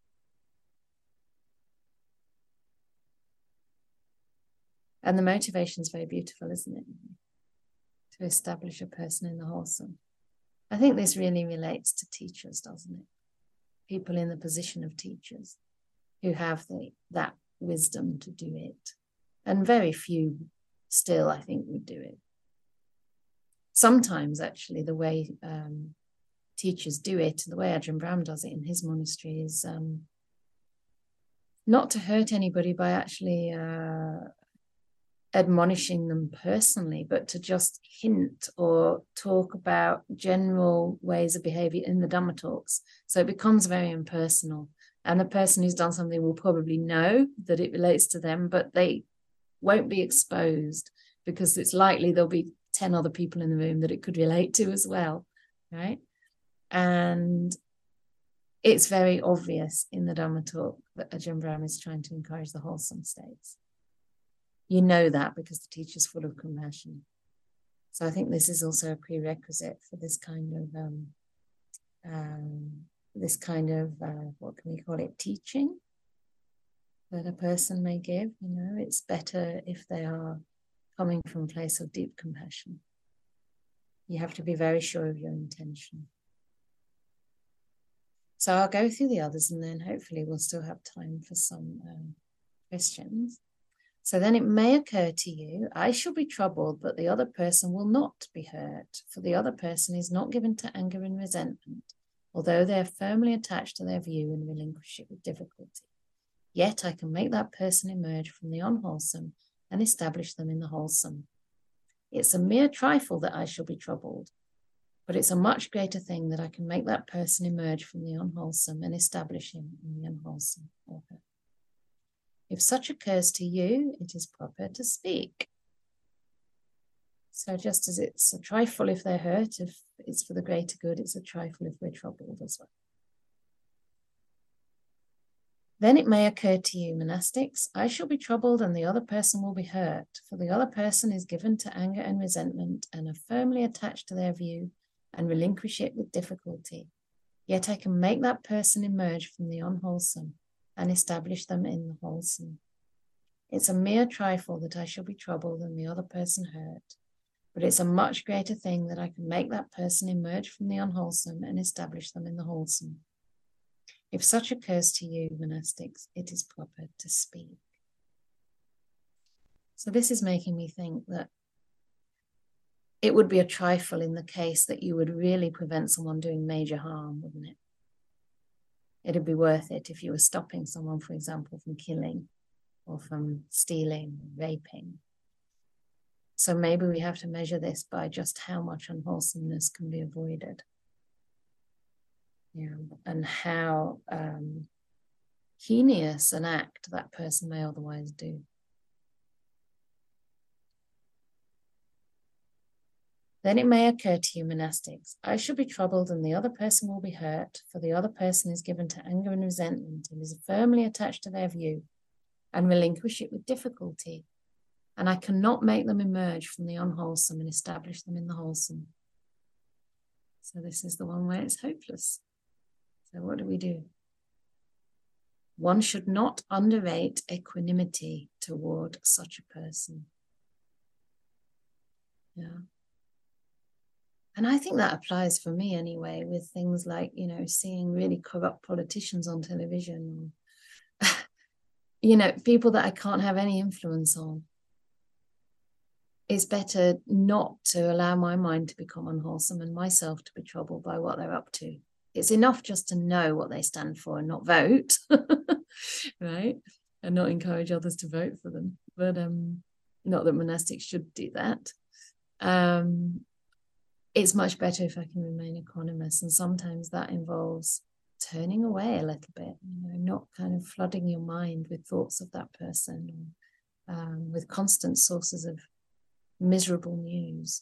And the motivation is very beautiful, isn't it? To establish a person in the wholesome. I think this really relates to teachers, doesn't it? People in the position of teachers who have that wisdom to do it. And very few still, I think, would do it. Sometimes, actually, the way teachers do it, the way Ajahn Brahm does it in his monastery is not to hurt anybody by actually admonishing them personally, but to just hint or talk about general ways of behavior in the Dhamma talks. So it becomes very impersonal. And the person who's done something will probably know that it relates to them, but they won't be exposed because it's likely there'll be 10 other people in the room that it could relate to as well, right? And it's very obvious in the Dhamma talk that Ajahn Brahm is trying to encourage the wholesome states. You know that because the teacher's full of compassion. So I think this is also a prerequisite for this kind of what can we call it, teaching that a person may give. It's better if they are coming from a place of deep compassion. You have to be very sure of your intention. So I'll go through the others and then hopefully we'll still have time for some questions. So then it may occur to you, I shall be troubled, but the other person will not be hurt, for the other person is not given to anger and resentment, although they are firmly attached to their view and relinquish it with difficulty. Yet I can make that person emerge from the unwholesome and establish them in the wholesome. It's a mere trifle that I shall be troubled, but it's a much greater thing that I can make that person emerge from the unwholesome and establish him in the unwholesome or her. If such occurs to you, it is proper to speak. So just as it's a trifle if they're hurt, if it's for the greater good, it's a trifle if we're troubled as well. Then it may occur to you, monastics, I shall be troubled and the other person will be hurt, for the other person is given to anger and resentment and are firmly attached to their view and relinquish it with difficulty. Yet I can make that person emerge from the unwholesome and establish them in the wholesome. It's a mere trifle that I shall be troubled and the other person hurt, but it's a much greater thing that I can make that person emerge from the unwholesome and establish them in the wholesome. If such occurs to you, monastics, it is proper to speak. So this is making me think that it would be a trifle in the case that you would really prevent someone doing major harm, wouldn't it? It'd be worth it if you were stopping someone, for example, from killing or from stealing, raping. So maybe we have to measure this by just how much unwholesomeness can be avoided. And how heinous an act that person may otherwise do. Then it may occur to you, monastics, I shall be troubled and the other person will be hurt, for the other person is given to anger and resentment and is firmly attached to their view and relinquish it with difficulty. And I cannot make them emerge from the unwholesome and establish them in the wholesome. So this is the one where it's hopeless. So what do? One should not underrate equanimity toward such a person. Yeah. And I think that applies for me anyway, with things like, seeing really corrupt politicians on television, or, people that I can't have any influence on. It's better not to allow my mind to become unwholesome and myself to be troubled by what they're up to. It's enough just to know what they stand for and not vote, right? And not encourage others to vote for them. But not that monastics should do that. It's much better if I can remain equanimous. And sometimes that involves turning away a little bit, not kind of flooding your mind with thoughts of that person, or with constant sources of miserable news.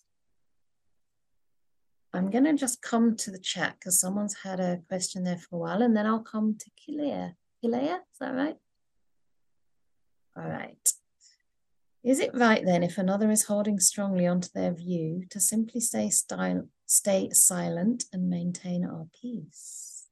I'm going to just come to the chat because someone's had a question there for a while, and then I'll come to Kilea. Kilea, is that right? All right. Is it right then, if another is holding strongly onto their view, to simply stay silent and maintain our peace?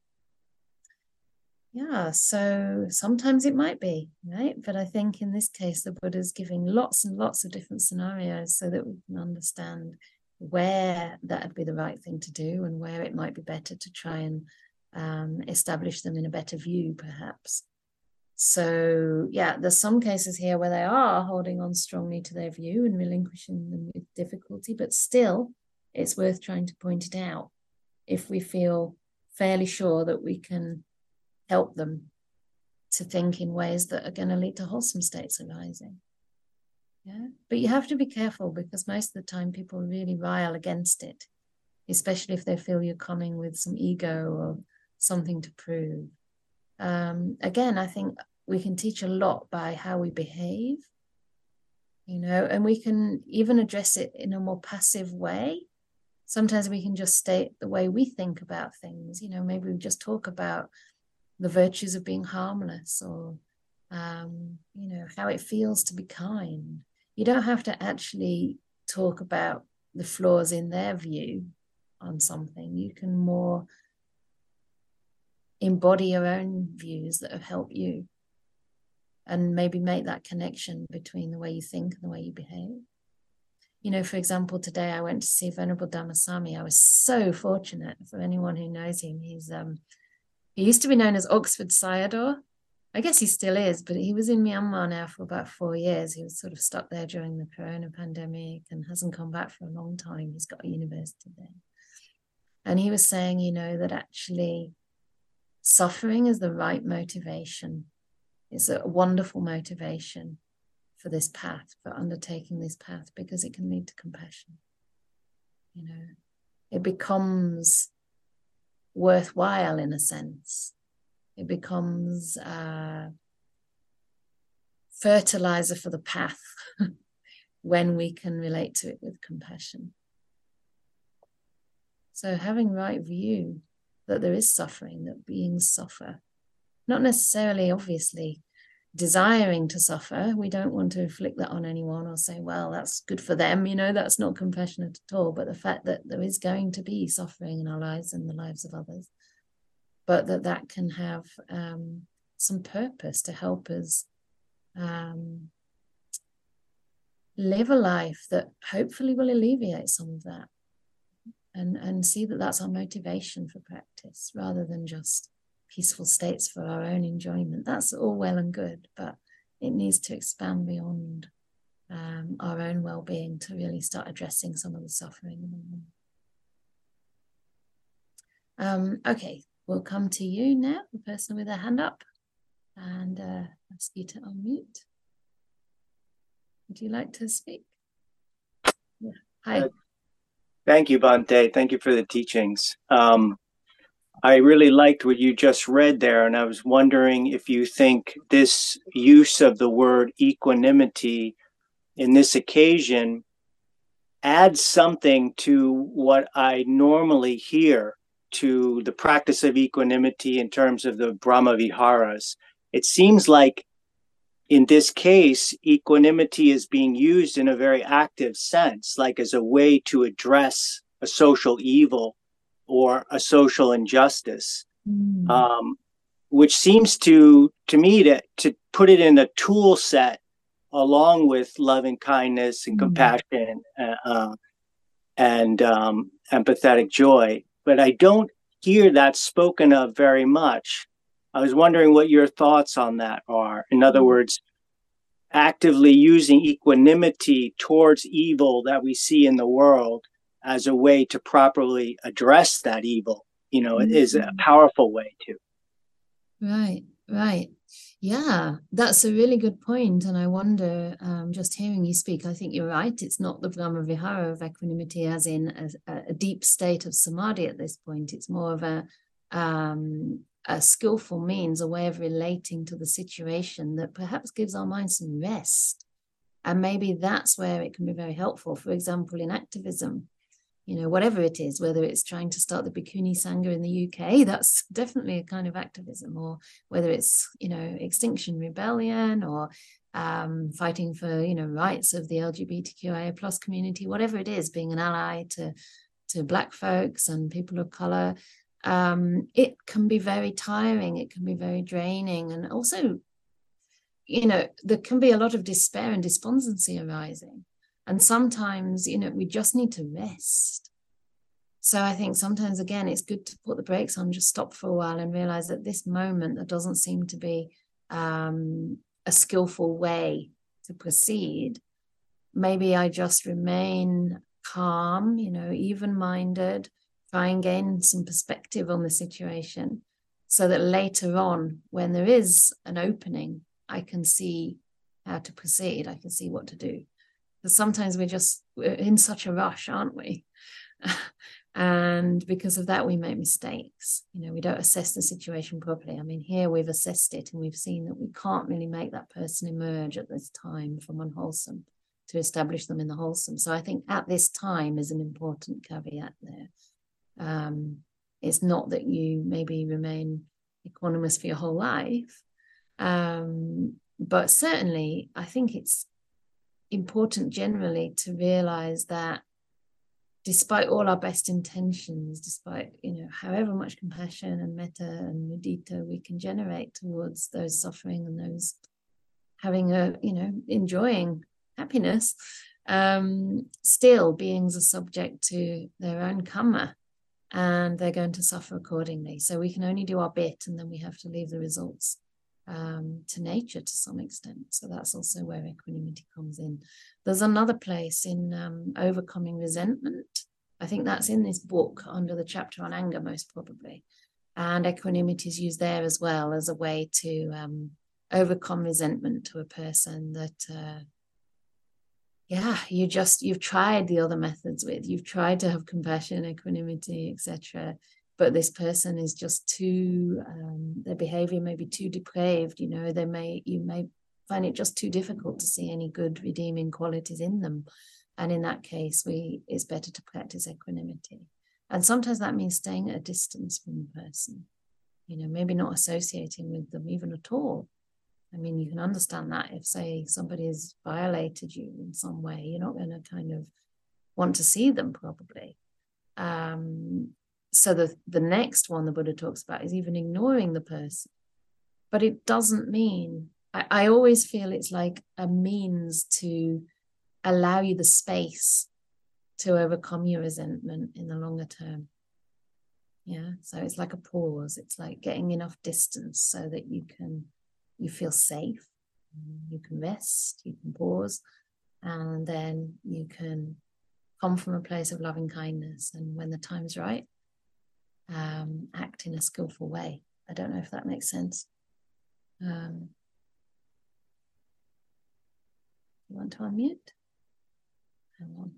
Yeah, so sometimes it might be, right? But I think in this case, the Buddha's giving lots and lots of different scenarios so that we can understand where that would be the right thing to do and where it might be better to try and establish them in a better view, perhaps. So, yeah, there's some cases here where they are holding on strongly to their view and relinquishing them with difficulty, but still, it's worth trying to point it out if we feel fairly sure that we can help them to think in ways that are going to lead to wholesome states arising. Yeah, but you have to be careful because most of the time people really rile against it, especially if they feel you're coming with some ego or something to prove. Again, I think we can teach a lot by how we behave, and we can even address it in a more passive way. Sometimes we can just state the way we think about things. Maybe we just talk about the virtues of being harmless, or, how it feels to be kind. You don't have to actually talk about the flaws in their view on something. You can more embody your own views that have helped you and maybe make that connection between the way you think and the way you behave. For example, today I went to see Venerable Dhammasami. I was so fortunate. For anyone who knows him, he used to be known as Oxford Sayadaw. I guess he still is, but he was in Myanmar now for about 4 years. He was sort of stuck there during the corona pandemic and hasn't come back for a long time. He's got a university there. And he was saying, that actually suffering is the right motivation. It's a wonderful motivation for this path, for undertaking this path, because it can lead to compassion. It becomes worthwhile in a sense. It becomes fertilizer for the path when we can relate to it with compassion. So having right view that there is suffering, that beings suffer, not necessarily, obviously, desiring to suffer. We don't want to inflict that on anyone or say, well, that's good for them, that's not compassionate at all. But the fact that there is going to be suffering in our lives and the lives of others, but that can have some purpose to help us live a life that hopefully will alleviate some of that, and see that that's our motivation for practice rather than just peaceful states for our own enjoyment. That's all well and good, but it needs to expand beyond our own well-being to really start addressing some of the suffering. Okay, we'll come to you now, the person with their hand up, and ask you to unmute. Would you like to speak? Yeah. Hi. Thank you, Bhante. Thank you for the teachings. I really liked what you just read there, and I was wondering if you think this use of the word equanimity in this occasion adds something to what I normally hear to the practice of equanimity in terms of the Brahma Viharas. It seems like in this case, equanimity is being used in a very active sense, like as a way to address a social evil or a social injustice, which seems to me to put it in a tool set along with loving kindness and compassion and empathetic joy. But I don't hear that spoken of very much. I was wondering what your thoughts on that are. In other words, actively using equanimity towards evil that we see in the world as a way to properly address that evil, it is a powerful way to. Right. Yeah, that's a really good point. And I wonder, just hearing you speak, I think you're right. It's not the Brahma Vihara of equanimity as in a deep state of samadhi at this point. It's more of a skillful means, a way of relating to the situation that perhaps gives our mind some rest. And maybe that's where it can be very helpful. For example, in activism, whatever it is, whether it's trying to start the Bhikkhuni Sangha in the UK, that's definitely a kind of activism, or whether it's, Extinction Rebellion, or fighting for, rights of the LGBTQIA plus community, whatever it is, being an ally to Black folks and people of color. It can be very tiring, it can be very draining, and also, there can be a lot of despair and despondency arising. And sometimes, we just need to rest. So I think sometimes, again, it's good to put the brakes on, just stop for a while and realize that this moment, there doesn't seem to be a skillful way to proceed. Maybe I just remain calm, even-minded, try and gain some perspective on the situation so that later on, when there is an opening, I can see how to proceed. I can see what to do. Because sometimes we're in such a rush, aren't we? And because of that, we make mistakes. We don't assess the situation properly. I mean, here we've assessed it and we've seen that we can't really make that person emerge at this time from unwholesome to establish them in the wholesome. So I think at this time is an important caveat there. It's not that you maybe remain equanimous for your whole life. But certainly, I think it's important generally to realize that despite all our best intentions, despite, however much compassion and metta and mudita we can generate towards those suffering and those having enjoying happiness, still beings are subject to their own karma and they're going to suffer accordingly. So we can only do our bit and then we have to leave the results to nature to some extent. So that's also where equanimity comes in. There's another place in overcoming resentment. I think that's in this book under the chapter on anger, most probably. And equanimity is used there as well as a way to overcome resentment to a person that, you've tried the other methods with. You've tried to have compassion, equanimity, etc. But this person is just too, their behavior may be too depraved, you may find it just too difficult to see any good redeeming qualities in them. And in that case, it's better to practice equanimity. And sometimes that means staying at a distance from the person, maybe not associating with them even at all. I mean, you can understand that if, say, somebody has violated you in some way, you're not going to kind of want to see them probably. So the next one the Buddha talks about is even ignoring the person. But it doesn't mean, I always feel it's like a means to allow you the space to overcome your resentment in the longer term. Yeah, so it's like a pause. It's like getting enough distance so that you feel safe, you can rest, you can pause, and then you can come from a place of loving kindness. And when the time's right, act in a skillful way. I don't know if that makes sense. You want to unmute? Hang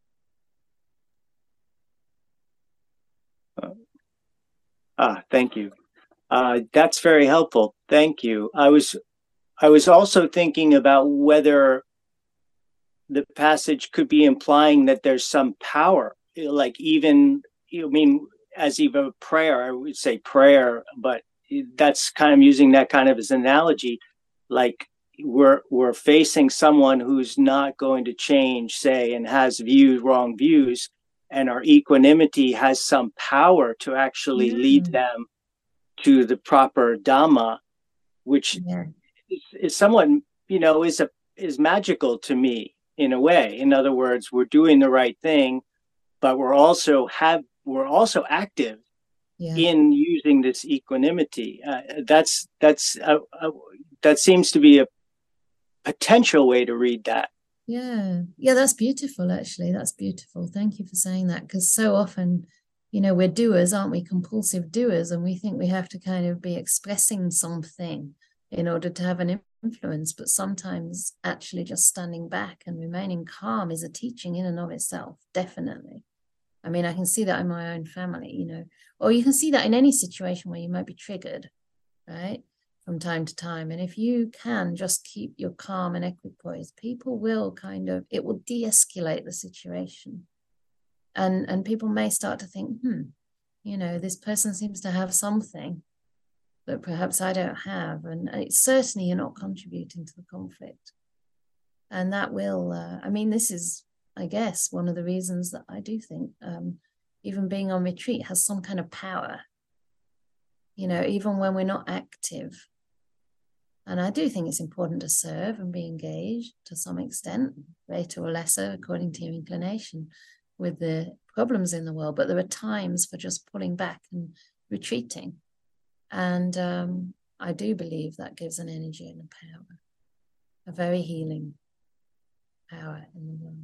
on. Thank you. That's very helpful. Thank you. I was also thinking about whether the passage could be implying that there's some power, like even, as even a prayer, I would say prayer, but that's kind of using that kind of as an analogy, like we're facing someone who's not going to change, say, and has wrong views, and our equanimity has some power to actually lead them to the proper Dhamma, which is somewhat, is magical to me in a way. In other words, we're doing the right thing, but we're also active in using this equanimity. That seems to be a potential way to read that. Yeah, that's beautiful, actually. That's beautiful. Thank you for saying that, because so often, we're doers, aren't we? Compulsive doers, and we think we have to kind of be expressing something in order to have an influence. But sometimes actually just standing back and remaining calm is a teaching in and of itself, definitely. I mean, I can see that in my own family, or you can see that in any situation where you might be triggered, right, from time to time. And if you can just keep your calm and equipoise, people will it will de-escalate the situation. And people may start to think, this person seems to have something that perhaps I don't have. And it's certainly you're not contributing to the conflict. And that will, this is, I guess, one of the reasons that I do think even being on retreat has some kind of power, even when we're not active. And I do think it's important to serve and be engaged to some extent, greater or lesser, according to your inclination, with the problems in the world. But there are times for just pulling back and retreating. And I do believe that gives an energy and a power, a very healing power in the world.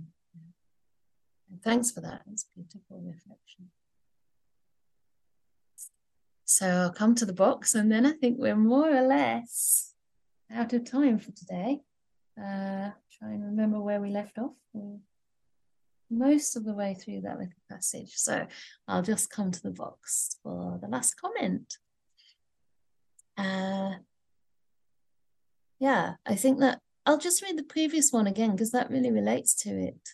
And thanks for that. It's a beautiful reflection. So I'll come to the box, and then I think we're more or less out of time for today. Try and remember where we left off. We're most of the way through that little passage. So I'll just come to the box for the last comment. I think that I'll just read the previous one again, because that really relates to it.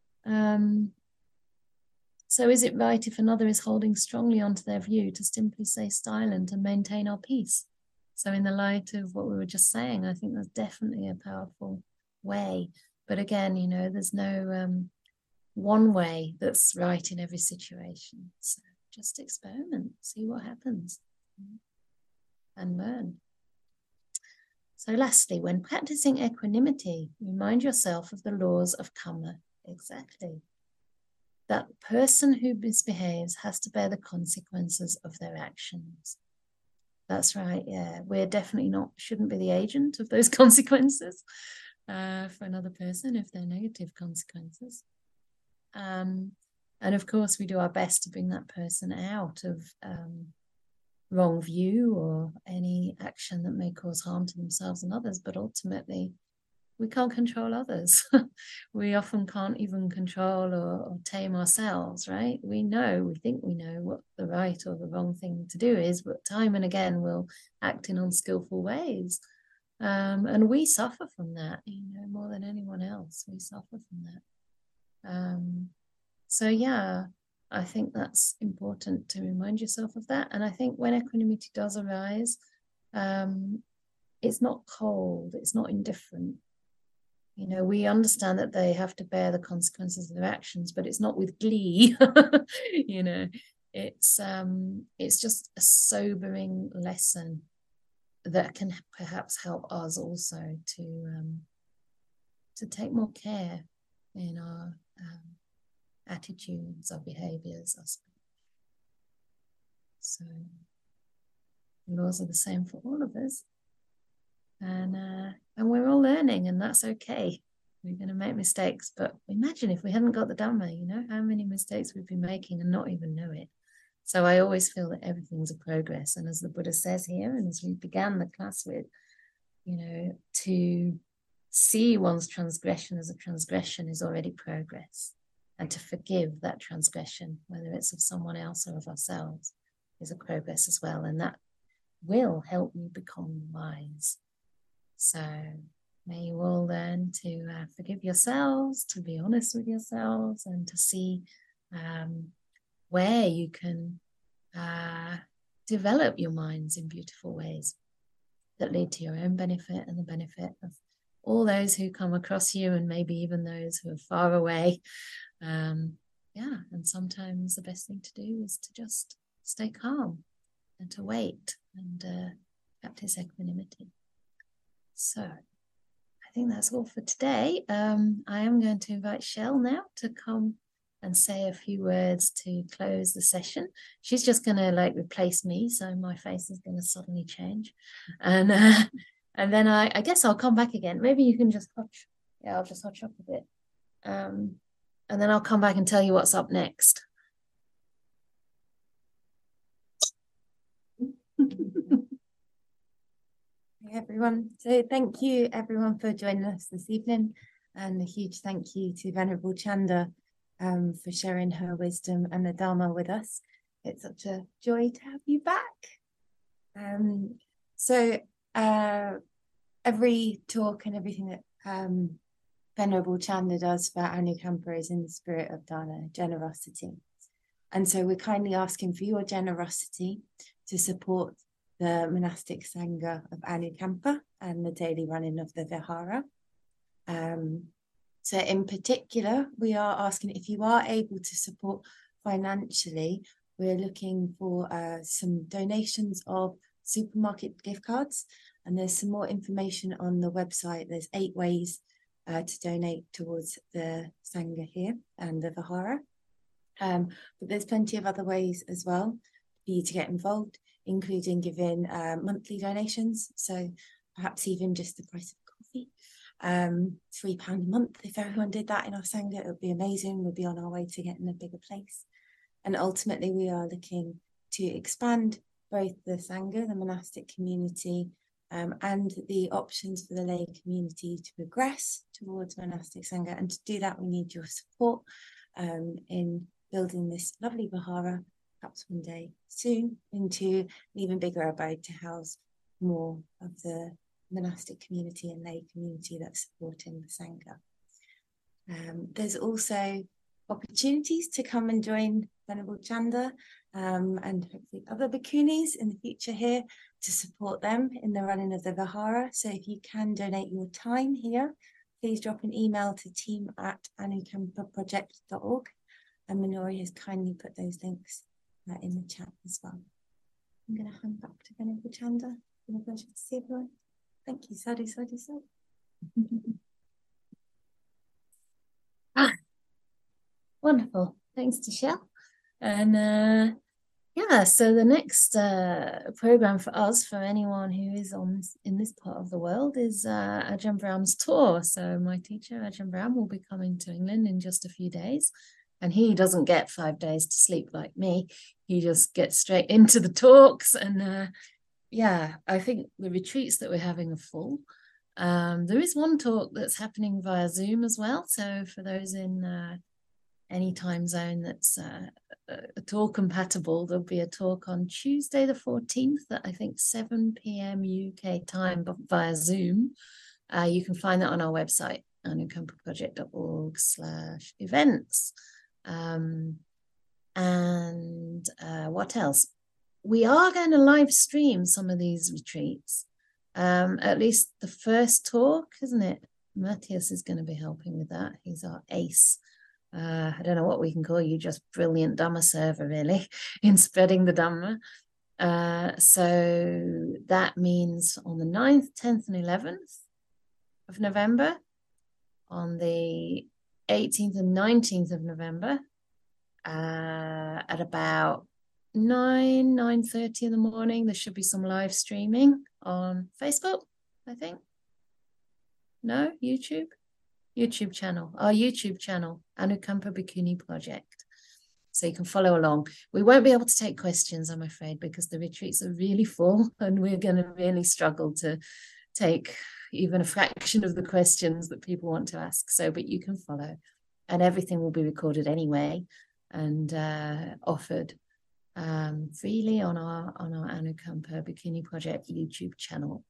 So is it right if another is holding strongly onto their view to simply stay silent and maintain our peace? So in the light of what we were just saying, I think that's definitely a powerful way. But again, there's no one way that's right in every situation. So just experiment, see what happens, and learn. So lastly, when practicing equanimity, remind yourself of the laws of karma. Exactly. That person who misbehaves has to bear the consequences of their actions. That's right, yeah. We're definitely shouldn't be the agent of those consequences for another person if they're negative consequences. And of course, we do our best to bring that person out of wrong view or any action that may cause harm to themselves and others, but ultimately, we can't control others. We often can't even control or tame ourselves, right? We think we know what the right or the wrong thing to do is, but time and again we'll act in unskillful ways. And we suffer from that, more than anyone else. We suffer from that. So yeah, I think that's important to remind yourself of that. And I think when equanimity does arise, it's not cold, it's not indifferent. We understand that they have to bear the consequences of their actions, but it's not with glee. It's just a sobering lesson that can perhaps help us also to take more care in our attitudes, our behaviors, our speech. So the laws are the same for all of us. And we're all learning, and that's okay. We're going to make mistakes, but imagine if we hadn't got the Dhamma, you know, how many mistakes we'd be making and not even know it. So I always feel that everything's a progress. And as the Buddha says here, and as we began the class with, you know, to see one's transgression as a transgression is already progress. And to forgive that transgression, whether it's of someone else or of ourselves, is a progress as well. And that will help you become wise. So may you all learn to forgive yourselves, to be honest with yourselves, and to see where you can develop your minds in beautiful ways that lead to your own benefit and the benefit of all those who come across you, and maybe even those who are far away. And sometimes the best thing to do is to just stay calm and to wait and practice equanimity. So I think that's all for today. I am going to invite Shell now to come and say a few words to close the session. She's just going to replace me, so my face is going to suddenly change. And then I guess I'll come back again. Maybe you can just hutch. Yeah, I'll just hutch up a bit. And then I'll come back and tell you what's up next. Hey everyone. So thank you everyone for joining us this evening, and a huge thank you to Venerable Chanda for sharing her wisdom and the Dharma with us. It's such a joy to have you back. So every talk and everything that Venerable Chanda does for Anukampa is in the spirit of Dana, generosity. And so we're kindly asking for your generosity to support the monastic Sangha of Anukampa and the daily running of the Vihara. So in particular, we are asking if you are able to support financially, we're looking for some donations of supermarket gift cards. And there's some more information on the website. There's 8 ways to donate towards the Sangha here and the Vihara. But there's plenty of other ways as well for you to get involved, including giving monthly donations. So perhaps even just the price of coffee, £3 a month. If everyone did that in our Sangha, it would be amazing. We'd be on our way to getting a bigger place. And ultimately, we are looking to expand both the Sangha, the monastic community, and the options for the lay community to progress towards monastic Sangha. And to do that, we need your support in building this lovely Vihara, perhaps one day soon, into an even bigger abode to house more of the monastic community and lay community that's supporting the Sangha. There's also opportunities to come and join Venerable Chanda and hopefully other bhikkhunis in the future here to support them in the running of the Vihara. So if you can donate your time here, please drop an email to team@anukampaproject.org, and Minori has kindly put those links in the chat as well. I'm going to hand back to Venerable Chanda. It's been a pleasure to see everyone. Thank you. Sadhu, sadhu, sadhu. Wonderful. Thanks to Shell. And so the next program for us, for anyone who is in this part of the world, is Ajahn Brahm's tour. So my teacher, Ajahn Brahm, will be coming to England in just a few days. And he doesn't get 5 days to sleep like me. He just gets straight into the talks. And I think the retreats that we're having are full. There is one talk that's happening via Zoom as well. So for those in any time zone that's at all compatible, there'll be a talk on Tuesday the 14th at I think 7 p.m. UK time via Zoom. You can find that on our website, anukampaproject.org/events. What else? We are going to live stream some of these retreats. At least the first talk, isn't it? Matthias is going to be helping with that. He's our ace. I don't know what we can call you, just brilliant Dhamma server, really, in spreading the Dhamma. So that means on the 9th, 10th, and 11th of November, on the 18th and 19th of November at about 9:30 in the morning. There should be some live streaming on Facebook, I think. No, YouTube channel, our YouTube channel, Anukampa Bhikkhuni Project. So you can follow along. We won't be able to take questions, I'm afraid, because the retreats are really full and we're going to really struggle to take even a fraction of the questions that people want to ask. So, but you can follow, and everything will be recorded anyway and offered freely on our Anukampa Bhikkhuni Project YouTube channel.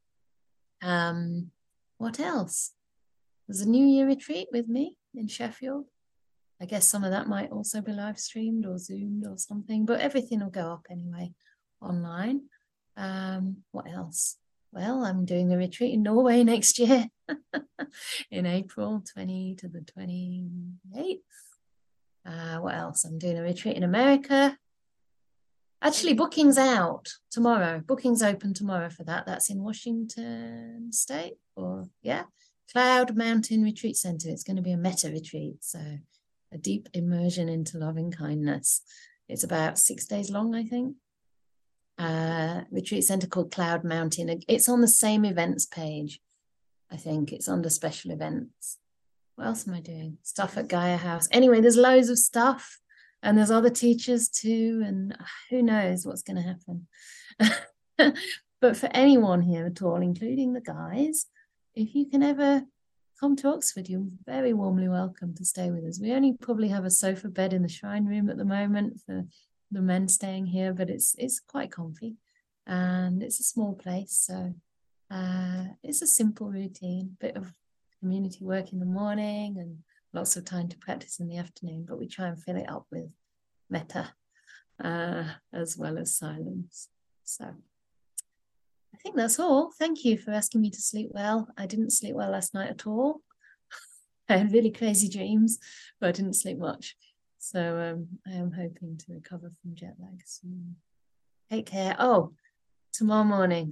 What else? There's a New Year retreat with me in Sheffield. I guess some of that might also be live streamed or zoomed or something, but everything will go up anyway online. What else? Well, I'm doing a retreat in Norway next year in April 20 to the 28th. What else? I'm doing a retreat in America. Actually, booking's out tomorrow. Booking's open tomorrow for that. That's in Washington State, or yeah, Cloud Mountain Retreat Center. It's going to be a metta retreat, so a deep immersion into loving kindness. It's about 6 days long, I think. Retreat center called Cloud Mountain. It's on the same events page. I think it's under special events. What else am I doing? Stuff at Gaia House. Anyway, there's loads of stuff. And there's other teachers too, and who knows what's going to happen. But for anyone here at all, including the guys, if you can ever come to Oxford, you're very warmly welcome to stay with us. We only probably have a sofa bed in the shrine room at the moment for the men staying here, but it's quite comfy and it's a small place. So it's a simple routine, bit of community work in the morning and lots of time to practice in the afternoon, but we try and fill it up with metta as well as silence. So I think that's all. Thank you for asking me to sleep well. I didn't sleep well last night at all. I had really crazy dreams, but I didn't sleep much. So I am hoping to recover from jet lag soon. Take care. Oh, tomorrow morning,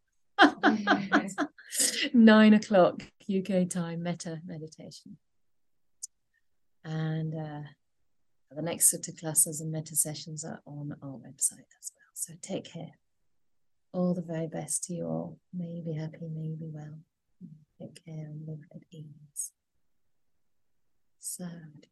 9 o'clock UK time, metta meditation. And the next sutta classes and metta sessions are on our website as well. So take care. All the very best to you all. May you be happy, may you be well. Take care and live at ease. So